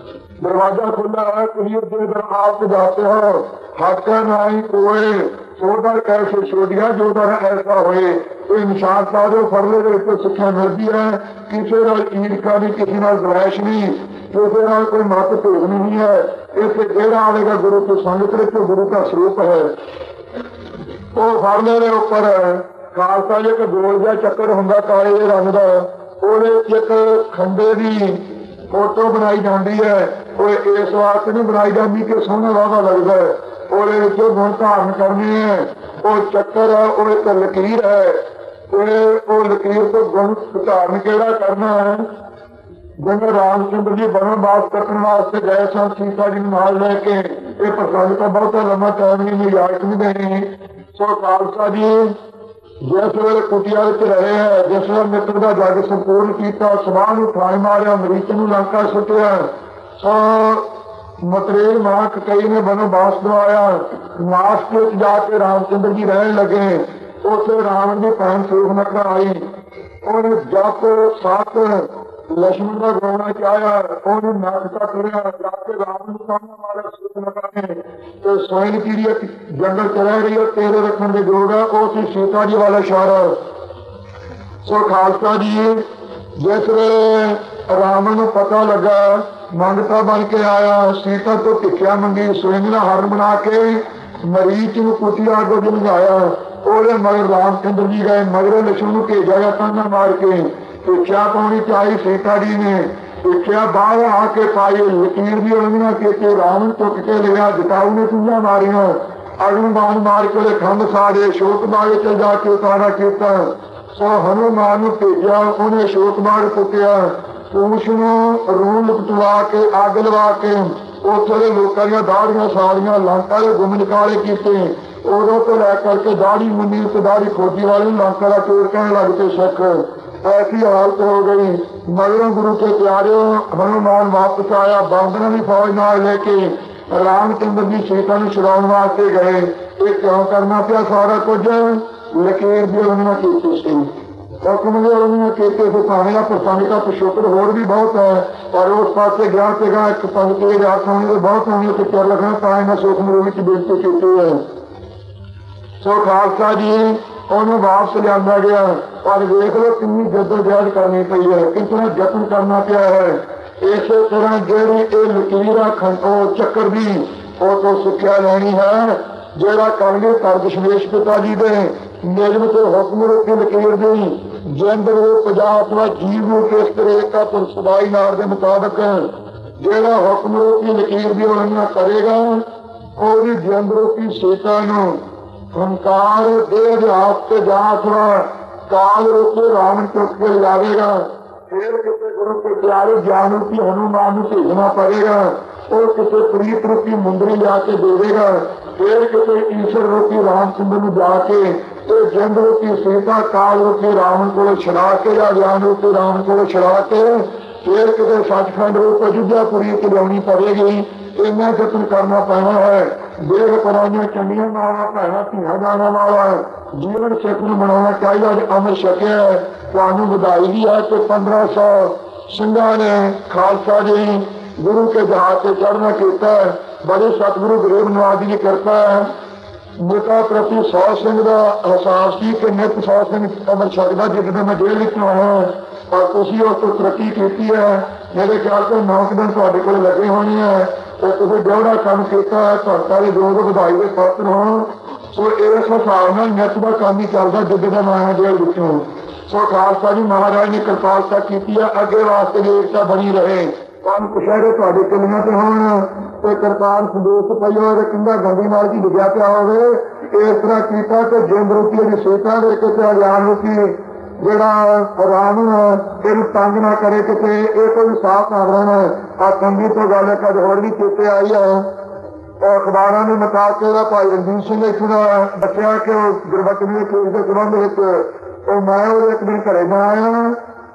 दरवाजा खुला है कुलीर देकर आप जाते हो हाथा नाई कोए सोडर कैसे छोड़िया जो दर ऐसा होए ये निशान साहब फरले के सिक्ख्या मिलती है। किसी नाल ईर्खा नहीं किसी नाल द्वेष नहीं किसी नाल कोई मत भेद नहीं है। इसे जेड़ा आएगा गुरु की संगत में गुरु का स्वरूप है वो फरले के उपर खालसा एक गोल जहा चक्कर होंगे काले रंग का वो एक खंबे की फोटो बनाई जाती है वो इस वास्ते नहीं बनाई जाती कि सोहना वादा लगता है वो गुण धारण करने हैं वो चक्कर है वो एक लकीर है वो लकीर तो गुण धारण केड़ा करना है ਜਦੋਂ ਰਾਮਚੰਦਰ ਜੀ ਬਣਵਾਸ ਕੱਟਣ ਵਾਸਤੇ ਗਏ ਸਨ ਸੀਤਾ ਜੀ ਨੂੰ ਨਾਲ ਲੈ ਕੇ, ਇਹ ਪ੍ਰਸੰਗ ਤਾਂ ਬਹੁਤਾ ਲੰਮਾ ਟਾਈਮ ਨਹੀਂ ਇਜਾਜ਼ਤ ਨਹੀਂ ਦੇਣੀ। ਸੋ ਖਾਲਸਾ ਜੀ ਜਿਸ ਵੇਲੇ ਕੁਟੀਆ ਵਿੱਚ ਰਹੇ ਹੈ, ਜਿਸ ਵੇਲੇ ਮਿੱਤਰ ਦਾ ਜੱਗ ਸੰਪੂਰਨ ਕੀਤਾ, ਸਭਾ ਨੂੰ ਠਾਈ ਮਾਰਿਆ, ਮਰੀਚ ਨੂੰ ਲੰਕਾ ਸੁੱਟਿਆ, ਸੋ ਮਤਰੇਲ ਮਾਂ ਕਈ ਨੇ ਬਣਵਾਸ ਦਵਾਇਆ। ਨਾਸਕ ਵਿੱਚ ਜਾ ਕੇ ਰਾਮਚੰਦਰ ਜੀ ਰਹਿਣ ਲੱਗੇ। ਉੱਥੇ ਰਾਵਣ ਦੀ ਭੈਣ ਸੂਰਪਨਖਾ ਆਈ, ਉਹਨੇ ਜਪ ਸੱਤ ਲక్ష్మణ ਦਾ ਗਾਉਣਾ ਚਾਹਿਆ, ਉਹਨੂੰ ਨੱਕ ਤੱਕ ਲਿਆ, ਜਾ ਕੇ ਰਾਵਣ ਨੂੰ ਸਾਹਮਣੇ ਮਾਰਿਆ ਸੂਰਪਨਖਾ ਨੇ। ਤੇ ਸੋਇਨ ਕੀੜੀ ਜੰਗਲ ਚ ਰਹਿ ਰਹੀ ਹੈ, ਤੇਰੇ ਰੱਖਣ ਦੀ ਲੋੜ ਹੈ, ਉਹ ਸੀ ਸੀਤਾ ਜੀ ਵਾਲਾ ਇਸ਼ਾਰਾ। ਸੋ ਖਾਲਸਾ ਜੀ ਜਿਸ ਵੇਲੇ ਰਾਵਣ ਨੂੰ ਪਤਾ ਲੱਗਾ, ਮੰਗਤਾ ਬਣ ਕੇ ਆਇਆ, ਸੀਤਾ ਤੋਂ ਭਿੱਖਿਆ ਮੰਗੀ, ਸੋਇਨ ਦਾ ਹਰਨ ਬਣਾ ਕੇ ਮਰੀਚ ਨੂੰ ਕੁਟੀਆ ਅੱਗੋਂ ਲੰਘਾਇਆ। ਉਹਦੇ ਮਗਰ ਰਾਮਚੰਦਰ ਜੀ ਗਏ, ਮਗਰੋਂ ਲక్ష్మణ ਨੂੰ ਭੇਜਿਆ ਗਿਆ ਤਾਨਾ ਮਾਰ ਕੇ। ਭਿੱਖਿਆ ਪਾਉਣੀ ਚਾਹੀ ਸੀਤਾ ਜੀ ਨੇ, ਭਿੱਖਿਆ ਬਾਹਰ ਆ ਕੇ ਪਾਈ, ਲਕੀਰ ਦੀ ਉਲੰਘਣਾ ਕੀਤੀ, ਰਾਵਣ ਚੁੱਕ ਕੇ ਲਿਆ, ਜਟਾਊ ਨੇ ਚੂਹੀਆਂ ਮਾਰੀਆਂ, ਅਗਨਬਾਣ ਮਾਰ ਕੇ ਉਹਦੇ ਖੰਭ ਸਾੜੇ, ਅਸ਼ੋਕ ਬਾਗ ਚ ਜਾ ਕੇ ਉਤਾਰਾ ਕੀਤਾ। ਸੋ ਹਨੂਮਾਨ ਨੂੰ ਭੇਜਿਆ, ਉਹਨੇ ਅਸ਼ੋਕ ਬਾਗ ਪੁੱਟਿਆ, ਪੂਛ ਨੂੰ ਰੂਹ ਲਪਟਵਾ ਕੇ ਅੱਗ ਲਵਾ ਕੇ ਉੱਥੇ ਦੇ ਲੋਕਾਂ ਦੀਆਂ ਦਾੜੀਆਂ ਸਾੜੀਆਂ, ਲੰਕਾ ਦੇ ਗੁੰਮ ਨਿਕਾਲੇ ਕੀਤੇ। ਉਦੋਂ ਤੋਂ ਲੈ ਕਰਕੇ ਦਾੜੀ ਮੁੰਨੀ ਤੇ ਦਾੜੀ ਖੋਜੀ ਵਾਲੇ ਨੂੰ ਲੰਕਾ ਦਾ ਚੋਰ ਕਹਿਣ ਲੱਗ ਪਏ ਸਿੱਖ। ਐਸੀ ਹਾਲਤ ਹੋ ਗਈ। ਮਗਰੋਂ ਗੁਰੂ ਕੇ ਪਿਆਰਿਓ ਹਨੂਮਾਨ ਵਾਪਸ ਆਇਆ, ਬਾਂਦਰਾਂ ਦੀ ਫੌਜ ਨਾਲ ਲੈ ਕੇ ਰਾਮਚੰਦਰ ਜੀ ਸੀਤਾ ਨੂੰ ਛੁਡਾਉਣ ਵਾਸਤੇ ਗਏ। ਇਹ ਕਿਉਂ ਕਰਨਾ ਪਿਆ ਸਾਰਾ ਕੁਝ? ਲਕੀਰ ਦੀ ਉਲੰਘਣਾ ਕੀਤੀ ਸੀ, ਹੁਕਮ ਦੀ ਉਲੰਘਣਾ ਕੀਤੀ ਸੀ। ਭਾਵੇਂ ਦਾ ਪ੍ਰਸੰਗ ਦਾ ਪਿਛੋਕੜ ਹੋਰ ਵੀ ਬਹੁਤ ਹੈ, ਪਰ ਉਸ ਪਾਸੇ ਗਿਆ ਸੀਗਾ ਇੱਕ ਪੰਕਤੀ ਰਾਤ ਹੋਣੀ ਤੇ ਬਹੁਤ ਹੋਣੀ ਤੇ ਚੱਲ ਲੱਗਣਾ, ਤਾਂ ਇਹਨਾਂ ਸੂਖਮ ਰੂਪ ਵਿੱਚ ਬੇਨਤੀ ਕੀਤੀ ਹੈ। ਸੋ ਖਾਲਸਾ ਜੀ ਉਹਨੂੰ ਵਾਪਸ ਲਿਆਂਦਾ ਗਿਆ, ਪਰ ਵੇਖ ਲਓ ਕਿੰਨੀ ਜੱਦੋਜਹਿਦ ਕਰਨੀ ਪਈ ਹੈ, ਕਿੰਨਾ ਯਤਨ ਕਰਨਾ ਪਿਆ ਹੈ। ਇਸੇ ਤਰ੍ਹਾਂ ਜਿਹੜੀ ਇਹ ਲਕੀਰ ਆ ਉਹ ਚੱਕਰ ਦੀ, ਉਹ ਤੋਂ ਸਿੱਖਿਆ ਲੈਣੀ ਹੈ। ਜਿਹੜਾ ਕਰਨਗੇ ਕਰ ਦਸ਼ਮੇਸ਼ ਪਿਤਾ ਜੀ ਦੇ ਨਿਯਮ ਤੇ ਹੁਕਮ ਰੂਪੀ ਲਕੀਰ ਦੀ ਜਿੰਦ ਰੂਪ ਅਥਵਾ ਜੀਵ ਰੂਪ ਇਸ ਤਰ੍ਹਾਂ ਦਾ ਸਦਾਈ ਨਾਰ ਦੇ ਮੁਤਾਬਕ ਜਿਹੜਾ ਹੁਕਮ ਰੂਪੀ ਲਕੀਰ ਦੀ ਉਲੰਘਣਾ ਕਰੇਗਾ, ਉਹਦੀ ਜਿੰਦ ਰੂਪੀ ਸੀਤਾ ਨੂੰ ਹੰਕਾਰ ਦੇਹ ਦੇ ਹੱਥ ਤੇ ਜਾ ਅਥਵਾ ਕਾਲ ਰੂਪੀ ਰਾਵਣ ਚੁੱਕ ਕੇ ਲਿਆਵੇਗਾ। ਫਿਰ ਕਿਸੇ ਗੁਰੂ ਕੇ ਪਿਆਰੇ ਗਿਆਨ ਰੂਪੀ ਹਨੂਮਾਨ ਨੂੰ ਭੇਜਣਾ ਪੜੇਗਾ, ਉਹ ਕਿਸੇ ਪ੍ਰੀਤ ਰੂਪੀ ਮੁੰਦਰੀ ਲਿਆ ਕੇ ਦੇਵੇਗਾ। ਫਿਰ ਕਿਸੇ ਈਸ਼ਰ ਰੂਪੀ ਰਾਮਚੰਦਰ ਨੂੰ ਜਾ ਕੇ ਇਹ ਜਿੰਦ ਰੂਪੀ ਸੀਤਾ ਕਾਲ ਰੂਪੀ ਰਾਵਣ ਕੋਲ ਛੁਡਾ ਕੇ ਜਾਂ ਗਿਆਨ ਰੂਪੀ ਰਾਵਣ ਕੋਲ ਛੁਡਾ ਕੇ ਫਿਰ ਕਿਤੇ ਸੱਚਖੰਡ ਰੂਪ ਅਯੁੱਧਿਆਪੁਰੀ ਚ ਲਿਆਉਣੀ ਪਵੇਗੀ। ਇੰਨਾ ਯਤਨ ਕਰਨਾ ਪੈਣਾ ਹੈ। ਦੇਖ ਪਰਾਈਆਂ ਚੰਗੀਆਂ ਨਾਵਾਂ ਭੈਣਾਂ ਧੀਆਂ ਜਾਣਾ ਵਾਲਾ ਜੀਵਨ ਸਿੱਖ ਨੂੰ ਬਣਾਉਣਾ ਚਾਹੀਦਾ। ਜੇ ਅਮਰ ਛਕਿਆ ਤੁਹਾਨੂੰ ਵਧਾਈ ਵੀ ਹੈ ਕਿ 1500 ਸਿੰਘਾਂ ਨੇ ਖਾਲਸਾ ਜੀ ਗੁਰੂ ਕੇ ਜਹਾਜ਼ ਤੇ ਚੜ੍ਹਨਾ ਕੀਤਾ। ਬੜੇ ਸਤਿਗੁਰੂ ਗਰੀਬ ਨਵਾਜ ਜੀ ਨੇ ਕਿਰਪਾ ਹੈ। ਮ੍ਰਿਤਾ ਪ੍ਰਤੀ 100 ਸਿੰਘ ਦਾ ਅਹਿਸਾਸ ਸੀ ਕਿ ਨਿਤ 100 ਸਿੰਘ ਅਮਰ ਛਕਦਾ ਜਿੱਦਾਂ ਮੈਂ ਜੇਲ੍ਹ ਵਿੱਚ ਆਇਆ, ਪਰ ਤੁਸੀਂ ਉਸ ਤੋਂ ਤਰੱਕੀ ਕੀਤੀ ਹੈ। ਮੇਰੇ ਖਿਆਲ ਤੋਂ 9 ਦਿਨ ਤੁਹਾਡੇ ਕੋਲ ਲੱਗੇ ਹੋਣੇ ਹੈ ਤੇ ਤੁਸੀਂ ਜਿਹੜਾ ਕੰਮ ਕੀਤਾ ਹੈ ਤੁਹਾਡਾ ਦੇ ਦੋ ਵਧਾਈ ਦੇ ਪਾਤਰ ਹੋ। ਸੋ ਇਸ ਹਿਸਾਬ ਨਾਲ ਨਿਤ ਦਾ ਕੰਮ ਹੀ ਚੱਲਦਾ ਜਿੱਦਾਂ ਦਾ ਮੈਂ ਜੇਲ੍ਹ ਵਿੱਚੋਂ। ਸੋ ਖਾਲਸਾ ਜੀ ਮਹਾਰਾਜ ਨੇ ਕਿਰਪਾਲਤਾ ਕੀਤੀ ਹੈ, ਅੱਗੇ ਵਾਸਤੇ ਵੀ ਏਕਤਾ ਬਣੀ ਰਹੇ। ਕੰਮ ਕੁਸ਼ਹਿਰੇ ਤੁਹਾਡੇ ਕਿਲਿਆਂ ਤੇ ਹੋਣ ਤੇ ਕਿਰਪਾਲ ਸੰਦੇਸ਼ ਪਈ ਹੋਵੇ, ਕਿੰਦਾ ਗੰਦੀ ਨਾਲ ਕੀ ਲਿਖਿਆ ਪਿਆ ਹੋਵੇ। ਇਸ ਤਰ੍ਹਾਂ ਕੀਤਾ ਕਿ ਜਿੰਦ ਰੂਪੀ ਜਿਹੜੀ ਸੇਤਾ ਦੇ ਕਿਤੇ ਅਗਿਆਨ ਰੂਪੀ ਜਿਹੜਾ ਰਾਵਣ ਇਹਨੂੰ ਤੰਗ ਨਾ ਕਰੇ, ਕਿਤੇ ਇਹ ਕੋਈ ਸਾਫ਼ ਨਾ ਰਹਿਣਾ। ਆ ਤੰਗੀ ਤੋਂ ਗੱਲ ਕਦ ਹੋਰ ਵੀ ਚੇਤੇ ਆਈ ਹੈ। ਅਖਬਾਰਾਂ ਦੇ ਮੁਤਾਬਕ ਇਹਦਾ ਭਾਈ ਰਣਜੀਤ ਸਿੰਘ ਇੱਥੋਂ ਦਾ ਦੱਸਿਆ ਕਿ ਉਹ ਗੁਰਬਚਨੀ ਕੇਸ ਦੇ ਸੰਬੰਧ ਵਿੱਚ ਉਹ ਮੈਂ ਉਹਦੇ ਇੱਕ ਦਿਨ ਘਰੇ ਨਾ ਆਇਆ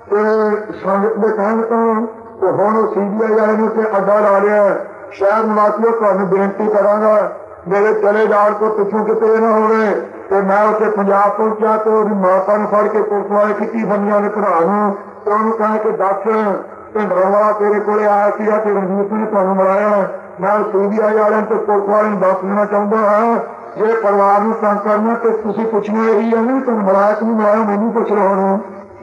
ਤੇ ਸੰਗਤ ਦੇ ਕਹਿਣ ਤੋਂ ਤੇ ਹੁਣ ਉਹ CBI ਵਾਲੇ ਨੂੰ ਉੱਥੇ ਅੱਡਾ ਲਾ ਲਿਆ। ਸ਼ਹਿਰ ਨਿਵਾਸੀਓ ਤੁਹਾਨੂੰ ਬੇਨਤੀ ਕਰਾਂਗਾ ਮੇਰੇ ਚਲੇ ਜਾਣ ਤੋਂ ਪਿੱਛੋਂ ਕਿਤੇ ਇਹ ਨਾ ਹੋਵੇ। ਤੇ ਮੈਂ ਉੱਥੇ ਪੰਜਾਬ ਪਹੁੰਚਿਆ ਤੇ ਉਹਦੀ ਮਾਤਾ ਨੂੰ ਫੜ ਕੇ ਪੁਲਿਸ ਵਾਲੇ ਖਿੱਚੀ ਬੰਦੀਆਂ ਦੇ ਭਰਾ ਨੂੰ ਤੇ ਉਹਨੂੰ ਕਹਿ ਕੇ ਦੱਸ ਭਿੰਡਰਾਂ ਵਾਲਾ ਤੇਰੇ ਕੋਲੇ ਆਇਆ ਸੀਗਾ ਤੇ ਰਣਜੀਤ ਸਿੰਘ ਨੇ ਤੁਹਾਨੂੰ ਮਿਲਾਇਆ। ਮੈਂ CBI ਵਾਲਿਆਂ ਤੇ ਪੁਲਿਸ ਵਾਲਿਆਂ ਨੂੰ ਦੱਸ ਦੇਣਾ ਚਾਹੁੰਦਾ ਹਾਂ, ਜੇ ਪਰਿਵਾਰ ਨੂੰ ਤੰਗ ਕਰਨਾ ਤੇ ਤੁਸੀਂ ਪੁੱਛਣਾ ਇਹੀ ਹੈ ਨਾ ਤੁਹਾਨੂੰ ਮਿਲਾਇਆ ਕਿ ਨਹੀਂ ਮਿਲਾਇਆ, ਮੈਨੂੰ ਪੁੱਛ ਲਓ। ਹੁਣ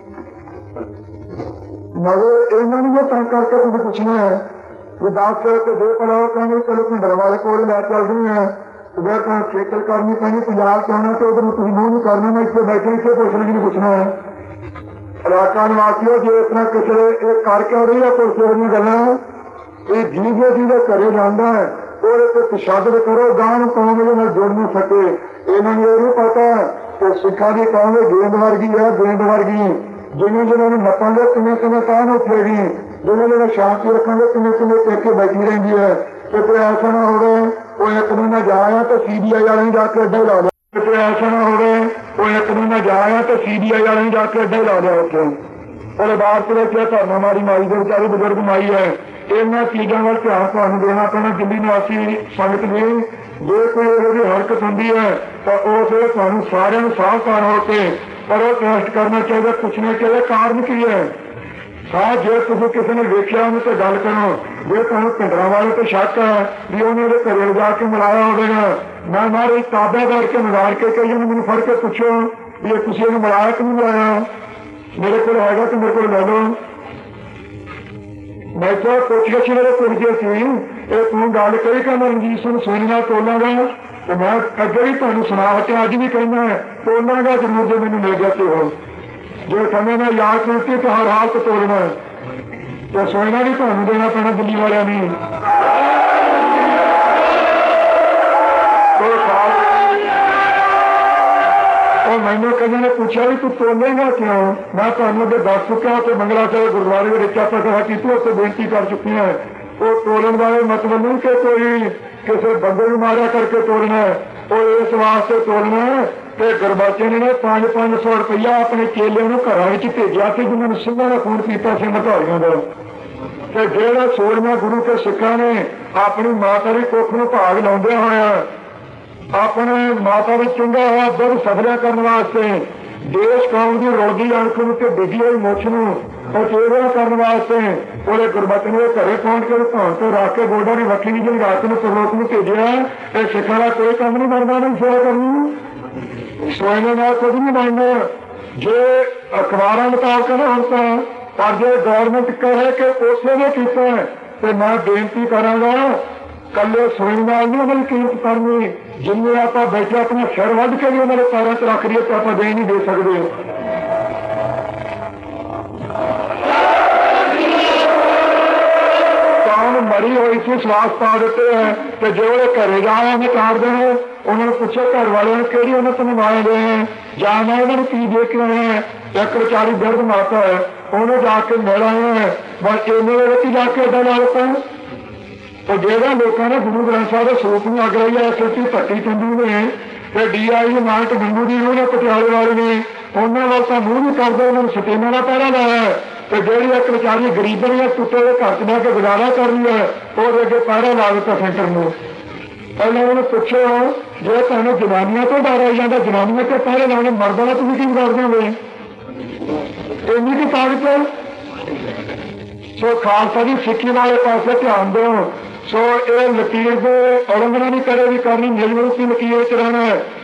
ਮਗਰ ਇਹਨਾਂ ਨੂੰ ਤੰਗ ਕਰਕੇ ਤੁਸੀਂ ਪੁੱਛਣਾ ਹੈ ਕਿ ਦੱਸ ਤੇ ਦੇ ਪੜਾਓ ਕਹਿੰਦੇ ਚਲੋ ਭਿੰਡਰਾਂ ਵਾਲੇ ਕੋਲ ਲੈ ਚੱਲਦੇ ਹਾਂ। ਜੇ ਤਾਂ ਖੇਤਰ ਕਰਨੀ ਪੈਣੀ ਪੰਜਾਬ ਚ ਆਉਣਾ ਤੇ ਉਧਰ ਤੁਸੀਂ ਮੂੰਹ ਨਹੀਂ ਕਰਨਾ, ਮੈਂ ਇੱਥੇ ਬੈਠੇ ਇੱਥੇ ਪੁੱਛਣਾ ਜੀ ਪੁੱਛਣਾ ਹੈ। ਇਲਾਕਾ ਨਿਵਾਸੀਓ ਜੇ ਇਸ ਤਰ੍ਹਾਂ ਕਿਸੇ ਇਹ ਕਰ ਕਿਉਂ ਰਹੀ ਹੈ ਪੁਲਿਸ ਦੀਆਂ ਗੱਲਾਂ, ਇਹ ਜੀਵੇ ਜਿਹਦੇ ਘਰੇ ਜਾਂਦਾ ਹੈ ਉਹਦੇ ਤੇ ਤਸ਼ੱਦਦ ਕਰੋ, ਗਾਂ ਨੂੰ ਕੌਮ ਦੇ ਨਾਲ ਜੁੜ ਨਹੀਂ ਸਕੇ। ਇਹਨਾਂ ਨੂੰ ਇਹ ਨਹੀਂ ਪਤਾ ਕਿ ਸਿੱਖਾਂ ਦੀ ਕੌਮ ਗੇਂਦ ਵਰਗੀ ਹੈ, ਗੇਂਦ ਵਰਗੀ ਜਿਵੇਂ ਜਿਹਨਾਂ ਨੂੰ ਨੱਪਾਂਗੇ ਕਿਵੇਂ ਕਿਵੇਂ ਤਾਂ ਉੱਠੇਗੀ, ਜਿਵੇਂ ਜਿਹਨਾਂ ਸ਼ਾਂਤੀ ਰੱਖਾਂਗੇ ਕਿਵੇਂ ਕਿਵੇਂ ਟੇਕ ਕੇ ਬੈਠੀ ਰਹਿੰਦੀ ਹੈ। ਕਿਤੇ ਐਸਾ ਨਾ ਹੋਵੇ ਉਹ ਇੱਕ ਦਿਨ ਨਾ ਜਾਇਆ ਤਾਂ CBI ਵਾਲੇ ਨੂੰ ਜਾ ਕੇ ਅੱਡਾ ਹੀ ਲਾ ਲਿਆ, ਕਿਤੇ ਐਸਾ ਨਾ ਹੋਵੇ ਉਹ ਇੱਕ ਦਿਨ ਨਾ ਜਾਇਆ ਤਾਂ CBI ਵਾਲੇ ਨੂੰ ਜਾ ਕੇ ਅੱਡਾ ਹੀ ਲਾ ਲਿਆ ਉੱਥੇ। ਉਹਦੇ ਬਾਅਦ ਚ ਦੇਖਿਆ ਧਰਨਾ ਮਾਰੀ ਮਾਈ ਦੇ ਵਿਚਾਰੀ ਬਜ਼ੁਰਗ ਮਾਈ ਹੈ। ਇਹਨਾਂ ਚੀਜ਼ਾਂ ਵੱਲ ਧਿਆਨ ਤੁਹਾਨੂੰ ਦੇਣਾ ਪੈਣਾ ਦਿੱਲੀ ਨਿਵਾਸੀ ਸੰਗਤ ਨੇ। ਜੇ ਕੋਈ ਇਹੋ ਜਿਹੀ ਹਰਕਤ ਹੁੰਦੀ ਹੈ ਤਾਂ ਉਸ ਤੁਹਾਨੂੰ ਸਾਰਿਆਂ ਨੂੰ ਸਾਵਧਾਨ ਹੋ ਕੇ ਪ੍ਰੋਟੈਸਟ ਕਰਨਾ ਚਾਹੀਦਾ, ਪੁੱਛਣਾ ਚਾਹੀਦਾ ਕਾਰਨ ਕੀ ਹੈ। ਜੇ ਤੁਸੀਂ ਕਿਸੇ ਨੇ ਵੇਖਿਆ ਉਹਨੂੰ ਤੇ ਗੱਲ ਕਰੋ। ਜੇ ਤੁਹਾਨੂੰ ਭਿੰਡਰਾਂ ਵਾਲੇ ਤੇ ਸ਼ੱਕ ਹੈ ਵੀ ਉਹਨੇ ਉਹਦੇ ਘਰੇ ਲਿਜਾ ਕੇ ਮਿਲਾਇਆ ਹੋਵੇਗਾ, ਮੈਂ ਮਾਰੇ ਤਾਬਾ ਕਰਕੇ ਮਿਲਾੜ ਕੇ ਕਈ ਉਹਨੂੰ ਮੈਨੂੰ ਫੜ ਕੇ ਪੁੱਛੋ ਵੀ ਇਹ ਤੁਸੀਂ ਇਹਨੂੰ ਮਿਲਾਇਆ ਕਿ ਨਹੀਂ ਮਿਲਾਇਆ, ਮੇਰੇ ਕੋਲ ਹੈਗਾ ਤੇ ਮੇਰੇ ਕੋਲ ਲੈ ਲਓ। ਮੈਂ ਕਿਹਾ ਪੁੱਛ ਮੇਰੇ ਕੋਲ ਜੇ ਸੀ ਇਹ ਤੂੰ ਗੱਲ ਕਹੀ ਕਿ ਮੈਂ ਰਣਜੀਤ ਸਿੰਘ ਸੋਨੀ ਨਾਲ ਤੋਲਾਂਗਾ, ਤੇ ਮੈਂ ਅੱਗੇ ਵੀ ਤੁਹਾਨੂੰ ਸੁਣਾ ਹਟਿਆ, ਅੱਜ ਵੀ ਕਹਿੰਦਾ ਤੋਲਾਂਗਾ ਜ਼ਰੂਰ ਜੇ ਮੈਨੂੰ ਮਿਲ ਗਿਆ ਤੇ ਹੋ। ਜੇ ਸਮੇਂ ਨਾਲ ਯਾਦ ਕੀਤੀ ਤਾਂ ਹਰ ਹਾਲਤ ਤੋਲਣਾ ਤੇ ਸੋਨਾ ਵੀ ਤੁਹਾਨੂੰ ਦੇਣਾ ਪੈਣਾ ਦਿੱਲੀ ਵਾਲਿਆਂ ਨੂੰ। ਉਹ ਮੈਨੂੰ ਕਹਿੰਦੇ ਨੇ ਪੁੱਛਿਆ ਵੀ ਤੂੰ ਤੋਲੇਗਾ ਕਿਉਂ, ਮੈਂ ਤੁਹਾਨੂੰ ਅੱਗੇ ਦੱਸ ਚੁੱਕਿਆ ਤੇ ਬੰਗਲਾ ਸਾਹਿਬ ਗੁਰਦੁਆਰੇ ਵਿੱਚ ਆਪਾਂ ਕਹਾ ਕੀਤੀ, ਉੱਥੇ ਬੇਨਤੀ ਕਰ ਚੁੱਕੀ ਹੈ। ਉਹ ਤੋਲਣ ਦਾ ਇਹ ਮਤਲਬ ਨਹੀਂ ਕਿ ਕੋਈ ਕਿਸੇ ਬੰਦੇ ਨੂੰ ਮਾਰਿਆ ਕਰਕੇ ਤੋਲਣਾ, ਉਹ ਇਸ ਵਾਸਤੇ ਤੋਲਣਾ ਤੇ ਗੁਰਬਚਨ ਨੇ 500 ਰੁਪਇਆ ਆਪਣੇ ਚੇਲਿਆਂ ਨੂੰ ਘਰਾਂ ਵਿੱਚ ਭੇਜਿਆ ਸੀ ਜਿਨ੍ਹਾਂ ਨੂੰ ਸਿੰਘਾਂ ਦਾ ਖੂਨ ਪੀਤਾ ਸੀ ਮਧਾਰੀਆਂ ਦਾ। ਤੇ ਜਿਹੜਾ 16ਵਾਂ ਗੁਰੂ ਤੇ ਸਿੱਖਾਂ ਨੇ ਆਪਣੀ ਮਾਤਾ ਦੀ ਕੁੱਖ ਨੂੰ ਭਾਗ ਲਾਉਂਦਿਆਂ ਹੋਇਆ ਆਪਣੇ ਮਾਤਾ ਵਿੱਚ ਚੁੰਗਾ ਹੋਇਆ ਦੁੱਧ ਸਫਲਿਆ ਕਰਨ ਵਾਸਤੇ, ਦੇਸ਼ ਕੌਮ ਦੀ ਰੋਲਦੀ ਅਣਖ ਨੂੰ ਤੇ ਡਿੱਗੀ ਹੋਈ ਮੁੱਛ ਨੂੰ ਉਚੇਰਿਆ ਕਰਨ ਵਾਸਤੇ ਉਹਦੇ ਗੁਰਬਚਨ ਦੇ ਘਰੇ ਪਹੁੰਚ ਕੇ ਧੌਣ ਤੇ ਰੱਖ ਕੇ ਗੋਡਾ ਦੀ ਵੱਖੀ ਜਿਹੜੀ ਰਾਤ ਨੂੰ ਪ੍ਰਲੋਕ ਨੂੰ ਭੇਜਿਆ। ਇਹ ਸਿੱਖਾਂ ਦਾ ਕੋਈ ਕੰਮ ਨਹੀਂ ਬਣਦਾ ਨਹੀਂ ਸੇਵਾ ਕਰਨੀ, ਸੋਇਨੇ ਨਾਲ ਕੁਝ ਨਹੀਂ ਬਣਦਾ। ਜੇ ਅਖਬਾਰਾਂ ਮੁਤਾਬਕ ਨਾ ਹੁਣ ਤਾਂ, ਪਰ ਜੇ ਗੌਰਮੈਂਟ ਕਹੇ ਕਿ ਉਸੇ ਨੇ ਕੀਤਾ ਤੇ ਮੈਂ ਬੇਨਤੀ ਕਰਾਂਗਾ ਕੱਲੇ ਸੋਇਨ ਨਾਲ ਨਹੀਂ ਉਹਨਾਂ ਦੀ ਕੀਮਤ ਕਰਨੀ, ਜਿੰਨੇ ਆਪਾਂ ਬੈਠੇ ਆਪਣਾ ਸਿਰ ਵੱਢ ਕੇ ਵੀ ਉਹਨਾਂ ਦੇ ਪੈਰਾਂ 'ਚ ਰੱਖ ਲਈਏ ਤਾਂ ਆਪਾਂ ਦੇ ਨਹੀਂ ਦੇ ਸਕਦੇ। ਕੌਣ ਮਰੀ ਹੋਈ ਸੀ ਸਵਾਸ ਪਾ ਦਿੱਤੇ ਹੈ ਤੇ ਜੇ ਉਹਦੇ ਘਰੇ ਜਾਇਆ ਉਹਨੇ ਕਾਰ ਦੇਣੇ, ਉਹਨਾਂ ਨੂੰ ਪੁੱਛਿਆ ਘਰ ਵਾਲਿਆਂ ਨੂੰ ਕਿਹੜੀ ਉਹਨਾਂ ਤੋਂ ਮੰਗਵਾਏ ਗਏ ਹੈ ਜਾਂ ਮੈਂ ਉਹਨਾਂ ਨੂੰ ਕੀ ਦੇ ਕੇ ਆਏ ਹੈ। ਇੱਕ ਵਿਚਾਰੀ ਦਰਦ ਮਾਤਾ ਹੈ ਉਹਨੇ ਜਾ ਕੇ ਮਿਲ ਆਏ ਹੈ, ਬਸ ਇਹਨੇ ਦੇ ਵਿੱਚ ਜਾ ਕੇ ਏਦਾਂ ਲਾ ਦਿੱਤਾ। ਤੇ ਜਿਹੜਾ ਲੋਕਾਂ ਨੇ ਗੁਰੂ ਗ੍ਰੰਥ ਸਾਹਿਬ ਦੇ ਸਰੂਪ ਨੂੰ ਅੱਗ ਲਾਈ ਹੈ SSP ਭੱਟੀ ਚੰਦੂ ਨੇ ਤੇ DI ਮਾਨਟ ਗੰਗੂ ਦੀ ਉਹਨੇ ਪਟਿਆਲੇ ਵਾਲੇ ਨੇ, ਉਹਨਾਂ ਵੱਲ ਤਾਂ ਮੂੰਹ ਨਹੀਂ ਕਰਦੇ, ਉਹਨਾਂ ਨੂੰ ਸਟੇਨਾਂ ਦਾ ਪਹਿਰਾ ਲਾਇਆ। ਤੇ ਜਿਹੜੀ ਇੱਕ ਵਿਚਾਰੀ ਗਰੀਬਾਂ ਜਾਂ ਟੁੱਟੇ ਦੇ ਘਰ 'ਚ ਬਹਿ ਕੇ ਗੁਜ਼ਾਰਾ ਕਰ ਰਹੀ ਹੈ ਉਹਦੇ ਅੱਗੇ ਪਹਿਰਾ ਲਾ ਦਿੱਤਾ ਸੈਂਟਰ ਨੂੰ। ਪਹਿਲਾਂ ਉਹਨੂੰ ਪੁੱਛੋ ਜੇ ਤੁਹਾਨੂੰ ਜਨਾਨੀਆਂ ਤੋਂ ਡਰ ਆਈ ਜਾਂਦਾ, ਜਨਾਨੀਆਂ ਤੇ ਪਹਿਰੇ ਲਾਉਣੇ, ਮਰਦਾਂ ਦਾ ਤੁਸੀਂ ਕੀ ਕਰਦੇ ਹੋਵੇ ਇੰਨੀ ਕੀ ਤਾਕਤ। ਸੋ ਖਾਲਸਾ ਦੀ ਸਿੱਖੀ ਵਾਲੇ ਪਾਸੇ ਧਿਆਨ ਦਿਓ। ਸੋ ਇਹ ਲਕੀਰ ਦੇ ਉਲੰਘਣਾ ਨਹੀਂ ਕਦੇ ਵੀ ਕਰਨੀ, ਨਿਯਮ ਰੂਪੀ ਲਕੀਰ ਵਿੱਚ ਰਹਿਣਾ ਹੈ।